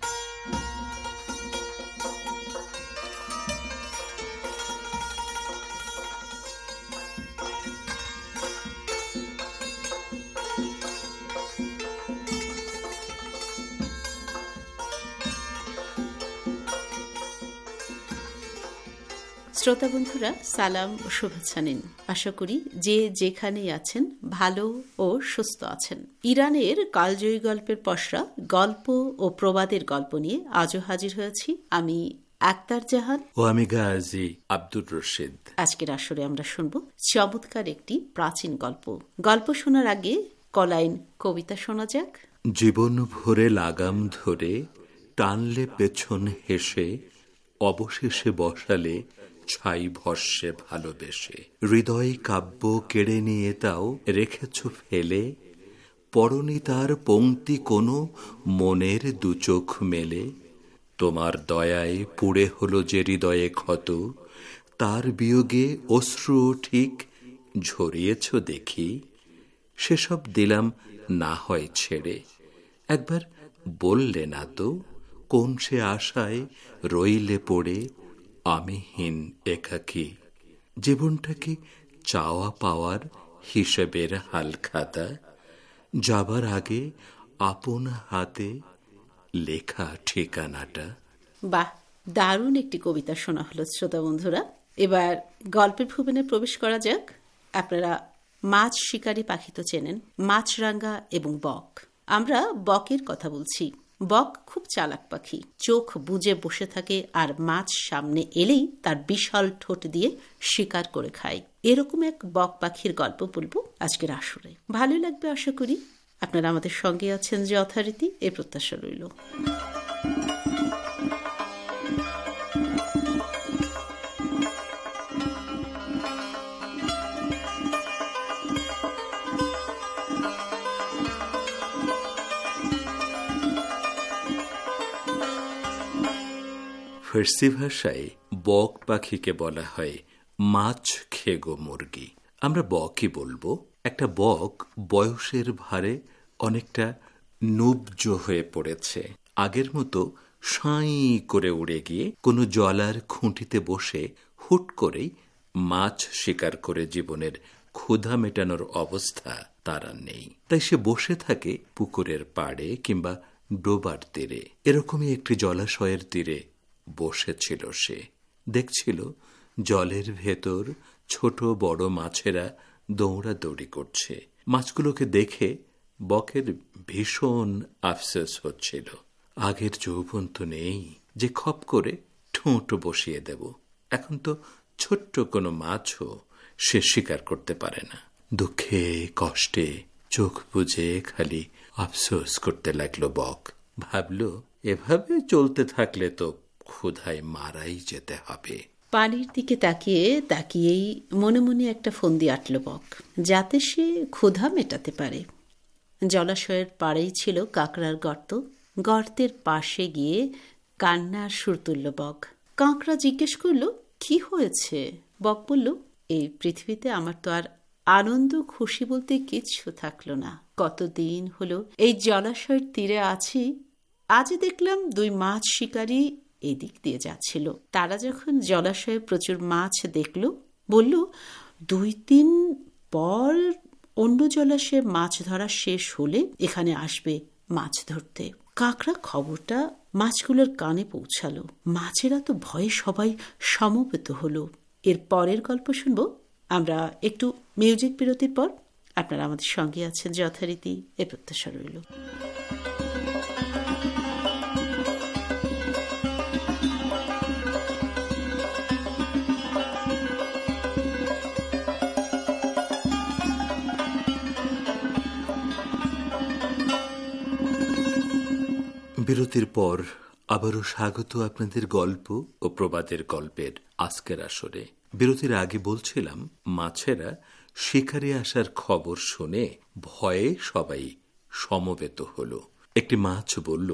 শ্রোতা বন্ধুরা, সালাম ও শুভেচ্ছা নিন। আশা করি যে যেখানেই আছেন ভালো ও সুস্থ আছেন। ইরানের কালজয়ী গল্পের পসরা গল্প ও প্রবাদের গল্প নিয়ে আজও হাজির হয়েছি আমি আক্তার জাহান ও আমি গাজী আব্দুর রশিদ। আজকের আসরে আমরা শুনব চমৎকার একটি প্রাচীন গল্প। গল্প শোনার আগে কলাইন কবিতা শোনা যাক। জীবন ভরে লাগাম ধরে টানলে পেছন হেসে, অবশেষে বসালে ছাই ভস্যে ভালোবেসে। হৃদয় কাব্য কেড়ে নিয়ে তাও রেখেছ ফেলে, পরনি তার পংক্তি কোনো মনের দুচোখ মেলে। তোমার দয়ায় পুড়ে হলো যে হৃদয়ে ক্ষত, তার বিয়োগে অশ্রু ঠিক ঝরিয়েছ দেখি। সেসব দিলাম না হয় ছেড়ে, একবার বললে না তো কোন সে আশায় রইলে পড়ে আমি হীন একাকী। জীবনটা কি চাওয়া পাওয়ার হিসেবের হালখাতা, যাবার আগে আপন হাতে লেখা ঠিকানাটা। বাহ, দারুণ একটি কবিতা শোনা হলো শ্রোতা বন্ধুরা। এবার গল্পের ভুবনে প্রবেশ করা যাক। আপনারা মাছ শিকারী পাখি তো চেনেন, মাছরাঙা এবং বক। আমরা বকের কথা বলছি। বক খুব চালাক পাখি, চোখ বুজে বসে থাকে আর মাছ সামনে এলেই তার বিশাল ঠোঁট দিয়ে শিকার করে খায়। এরকম এক বক পাখির গল্প বলবো আজকের আসরে। ভালো লাগবে আশা করি। আপনারা আমাদের সঙ্গে আছেন যে যথারীতি, এ প্রত্যাশা রইল। ফার্সি ভাষায় বক পাখিকে বলা হয় মাছ খেগো মুরগি। আমরা বকই বলবো। একটা বক বয়সের ভারে অনেকটা নুব্জ হয়ে পড়েছে। আগের মতো সাঁই করে উড়ে গিয়ে কোনো জলার খুঁটিতে বসে হুট করেই মাছ শিকার করে জীবনের ক্ষুধা মেটানোর অবস্থা তার আর নেই। তাই সে বসে থাকে পুকুরের পাড়ে কিংবা ডোবার তীরে। এরকমই একটি জলাশয়ের তীরে বসেছিল সে। দেখছিল জলের ভেতর ছোট বড় মাছেরা দৌড়াদৌড়ি করছে। মাছগুলোকে দেখে বকের ভীষণ আফসোস হচ্ছিল। আগের যৌবন তো নেই যে খপ করে ঠোঁট বসিয়ে দেব। এখন তো ছোট্ট কোনো মাছও সে শিকার করতে পারে না। দুঃখে কষ্টে চোখ বুজে খালি আফসোস করতে লাগলো বক। ভাবল, এভাবে চলতে থাকলে তো ক্ষুধায় মারাই যেতে হবে। পানির দিকে তাকিয়ে তাকিয়েই মনে মনে একটা ফন্দি আটল বক, যাতে সে ক্ষুধা মেটাতে পারে। জলাশয়ের পাড়েই ছিল কাঁকড়ার গর্ত। গর্তের পাশে গিয়ে কান্নার সুর তুলল বক। কাঁকড়া জিজ্ঞেস করল, কি হয়েছে? বক বলল, এই পৃথিবীতে আমার তো আর আনন্দ খুশি বলতে কিচ্ছু থাকলো না। কতদিন হলো এই জলাশয়ের তীরে আছি, আজ দেখলাম দুই মাছ শিকারী এদিক দিয়ে যাচ্ছিল। তারা যখন জলাশয়ে প্রচুর মাছ দেখল, বলল, দুই তিন পর অন্য জলাশয়ে মাছ ধরা শেষ হলে এখানে আসবে মাছ ধরতে। কাঁকড়া খবরটা মাছগুলোর কানে পৌঁছালো। মাছেরা তো ভয়ে সবাই সমবেত হলো। এর পরের গল্প শুনবো আমরা একটু মিউজিক বিরতির পর। আপনারা আমাদের সঙ্গে আছেন যথারীতি, এ প্রত্যাশা রইল। বিরতির পর আবারও স্বাগত আপনাদের গল্প ও প্রবাদের গল্পের আজকের আসরে। বিরতির আগে বলছিলাম, মাছেরা শিকারে আসার খবর শুনে ভয়ে সবাই সমবেত হলো। একটি মাছ বলল,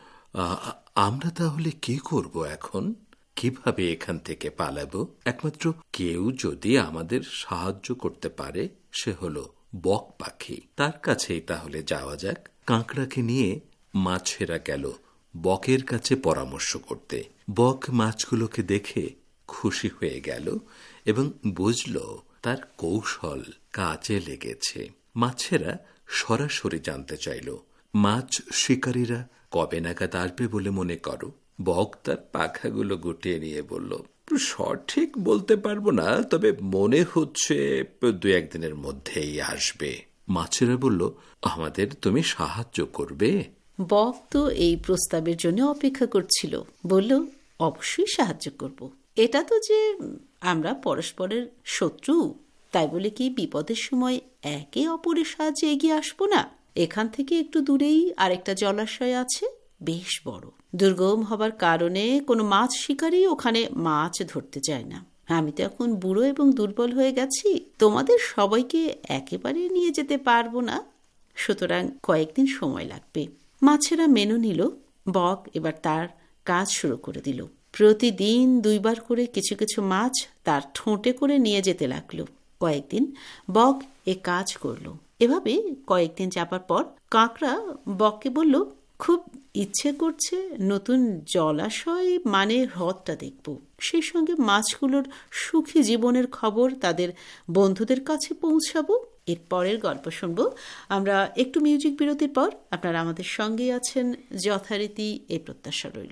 আমরা তাহলে কি করব এখন? কিভাবে এখান থেকে পালাবো? একমাত্র কেউ যদি আমাদের সাহায্য করতে পারে সে হলো বক পাখি। তার কাছেই তাহলে যাওয়া যাক। কাঁকড়াকে নিয়ে মাছেরা গেল বকের কাছে পরামর্শ করতে। বক মাছগুলোকে দেখে খুশি হয়ে গেল এবং বুঝল তার কৌশল কাজে লেগেছে। মাছেরা সরাসরি জানতে চাইল, মাছ শিকারীরা কবে নাগাদ আসবে বলে মনে করো? বক তার পাখাগুলো গুটিয়ে নিয়ে বলল, সঠিক বলতে পারবো না, তবে মনে হচ্ছে দু একদিনের মধ্যেই আসবে। মাছেরা বলল, আমাদের তুমি সাহায্য করবে? বক তো এই প্রস্তাবের জন্য অপেক্ষা করছিল। বলল, অবশ্যই সাহায্য করব। এটা তো যে আমরা পরস্পরের শত্রু, তাই বলে কি বিপদের সময় একে অপরের সাহায্যে এগিয়ে আসবো না? এখান থেকে একটু দূরেই আরেকটা জলাশয় আছে, বেশ বড়। দুর্গম হবার কারণে কোনো মাছ শিকারী ওখানে মাছ ধরতে যায় না। আমি তো এখন বুড়ো এবং দুর্বল হয়ে গেছি, তোমাদের সবাইকে একেবারে নিয়ে যেতে পারবো না, সুতরাং কয়েকদিন সময় লাগবে। মাছেরা মেনে নিল। বক এবার তার কাজ শুরু করে দিল। প্রতিদিন দুইবার করে কিছু কিছু মাছ তার ঠোঁটে করে নিয়ে যেতে লাগলো। কয়েকদিন বক এ কাজ করলো। এভাবে কয়েকদিন যাবার পর কাঁকড়া বককে বলল, খুব ইচ্ছে করছে নতুন জলাশয় মানে হ্রদটা দেখব, সেই সঙ্গে মাছগুলোর সুখী জীবনের খবর তাদের বন্ধুদের কাছে পৌঁছাবো। এর পরের গল্প শুনবো আমরা একটু মিউজিক বিরতির পর। আপনারা আমাদের সঙ্গে আছেন যথারীতি, এই প্রত্যাশা রইল।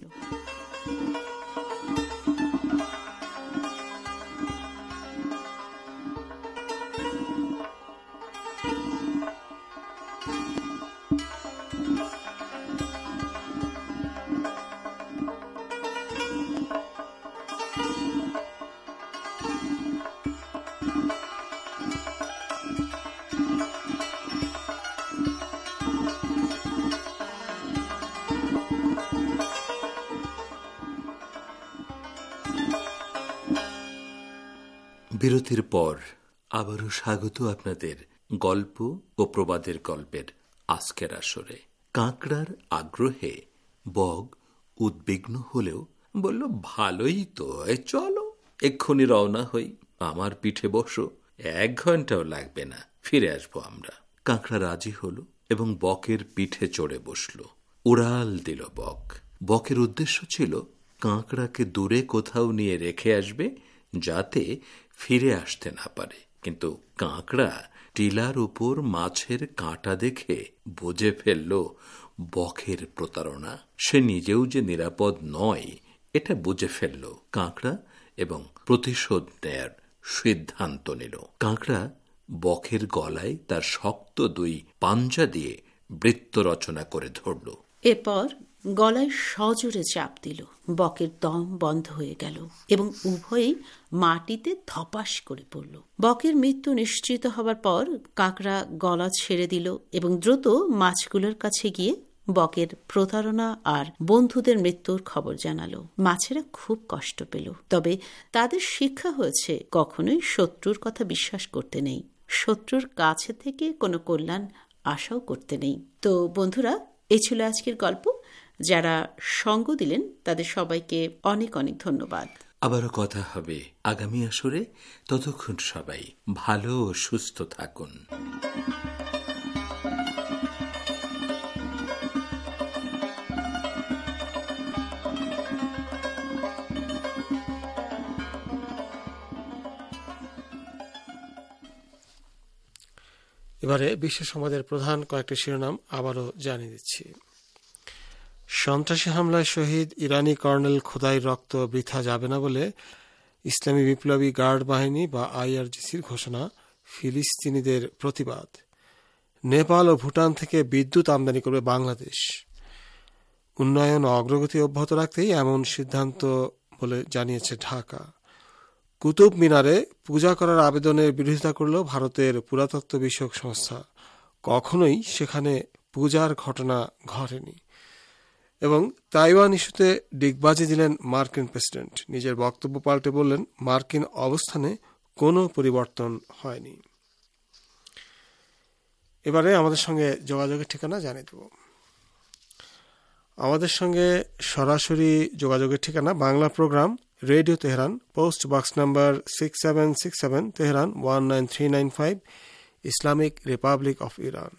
বিরতির পর আবারও স্বাগত আপনাদের গল্প ও প্রবাদের গল্পের আজকের আসরে। কাঁকড়ার আগ্রহে বক উদ্বিগ্ন হলেও বলল, ভালোই তো, চলো এক্ষুনি রওনা হই, আমার পিঠে বসো, এক ঘন্টাও লাগবে না, ফিরে আসবো আমরা। কাঁকড়া রাজি হলো এবং বকের পিঠে চড়ে বসল। উড়াল দিল বক। বকের উদ্দেশ্য ছিল কাঁকড়াকে দূরে কোথাও নিয়ে রেখে আসবে, যাতে ফিরে আসতে না পারে। কিন্তু কাঁকড়া টিলার উপর মাছের কাঁটা দেখে বুঝে ফেলল বকের প্রতারণা। সে নিজেও যে নিরাপদ নয় এটা বুঝে ফেলল কাঁকড়া এবং প্রতিশোধ নেয়ার সিদ্ধান্ত নিল। কাঁকড়া বকের গলায় তার শক্ত দুই পাঞ্জা দিয়ে বৃত্ত রচনা করে ধরল। এরপর গলায় সজোরে চাপ দিল। বকের দম বন্ধ হয়ে গেল এবং উভয়েই মাটিতে ধপাস করে পড়ল। বকের মৃত্যু নিশ্চিত হবার পর কাঁকড়া গলা ছেড়ে দিল এবং দ্রুত মাছগুলোর কাছে গিয়ে বকের প্রতারণা আর বন্ধুদের মৃত্যুর খবর জানালো। মাছেরা খুব কষ্ট পেল, তবে তাদের শিক্ষা হয়েছে কখনোই শত্রুর কথা বিশ্বাস করতে নেই, শত্রুর কাছে থেকে কোনো কল্যাণ আশাও করতে নেই। তো বন্ধুরা, এই ছিল আজকের গল্প। যারা সঙ্গ দিলেন তাদের সবাইকে অনেক অনেক ধন্যবাদ। আবারও কথা হবে আগামী আসরে। ততক্ষণ সবাই ভালো ও সুস্থ থাকুন। এবারে বিশ্ব সমাজের প্রধান কয়েকটি শিরোনাম আবারও জানিয়ে দিচ্ছি। সন্ত্রাসী হামলায় শহীদ ইরানি কর্নেল খোদাইর রক্ত বৃথা যাবে না বলে ইসলামী বিপ্লবী গার্ড বাহিনী বা আইআরজিসির ঘোষণা, ফিলিস্তিনিদের প্রতিবাদ। নেপাল ও ভুটান থেকে বিদ্যুৎ আমদানি করবে বাংলাদেশ। উন্নয়ন ও অগ্রগতি অব্যাহত রাখতেই এমন সিদ্ধান্ত বলে জানিয়েছে ঢাকা। কুতুব মিনারে পূজা করার আবেদনের বিরোধিতা করল ভারতের পুরাতত্ত্ব বিষয়ক সংস্থা। কখনোই সেখানে পূজার ঘটনা ঘটেনি। এবং তাইওয়ান ইস্যুতে ডিগবাজি দিলেন মার্কিন প্রেসিডেন্ট। নিজের বক্তব্য পাল্টে বললেন, মার্কিন অবস্থানে কোনো পরিবর্তন হয়নি। এবারে আমাদের সঙ্গে যোগাযোগের ঠিকানা জানিয়ে দেব। আমাদের সঙ্গে সরাসরি যোগাযোগের ঠিকানা Bangla programme, radio Tehran, post box number six seven six seven, Tehran one nine three nine five, Islamic republic of Iran.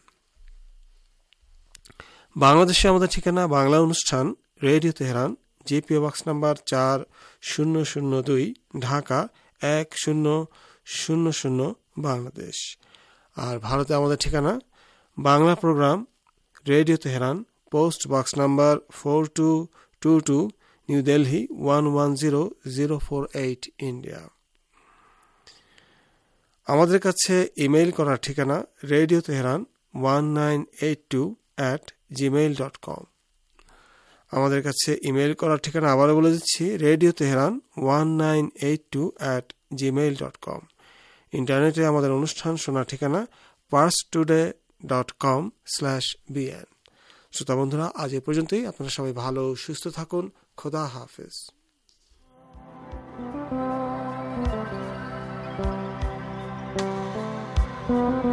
বাংলাদেশে আমাদের ঠিকানা বাংলা অনুষ্ঠান, radio Tehran, GPO box number চার শূন্য শূন্য দুই, ঢাকা এক শূন্য শূন্য শূন্য, বাংলাদেশ। আর ভারতে আমাদের ঠিকানা Bangla programme, radio Tehran, post box number four two two two, New Delhi one one zero zero four eight, India. আমাদের কাছে ইমেইল করার ঠিকানা radio Tehran one nine eight two at Gmail dot com. আমাদের কাছে ইমেইল করার ঠিকানা আবারও বলে দিচ্ছি, radio Tehran one nine eight two at Gmail dot com. ইন্টারনেটে আমাদের অনুষ্ঠান শোনার ঠিকানা Pars today dot com slash BN. শ্রোতা বন্ধুরা, আজ এ পর্যন্তই। আপনারা সবাই ভালো সুস্থ থাকুন। খোদা হাফেজ।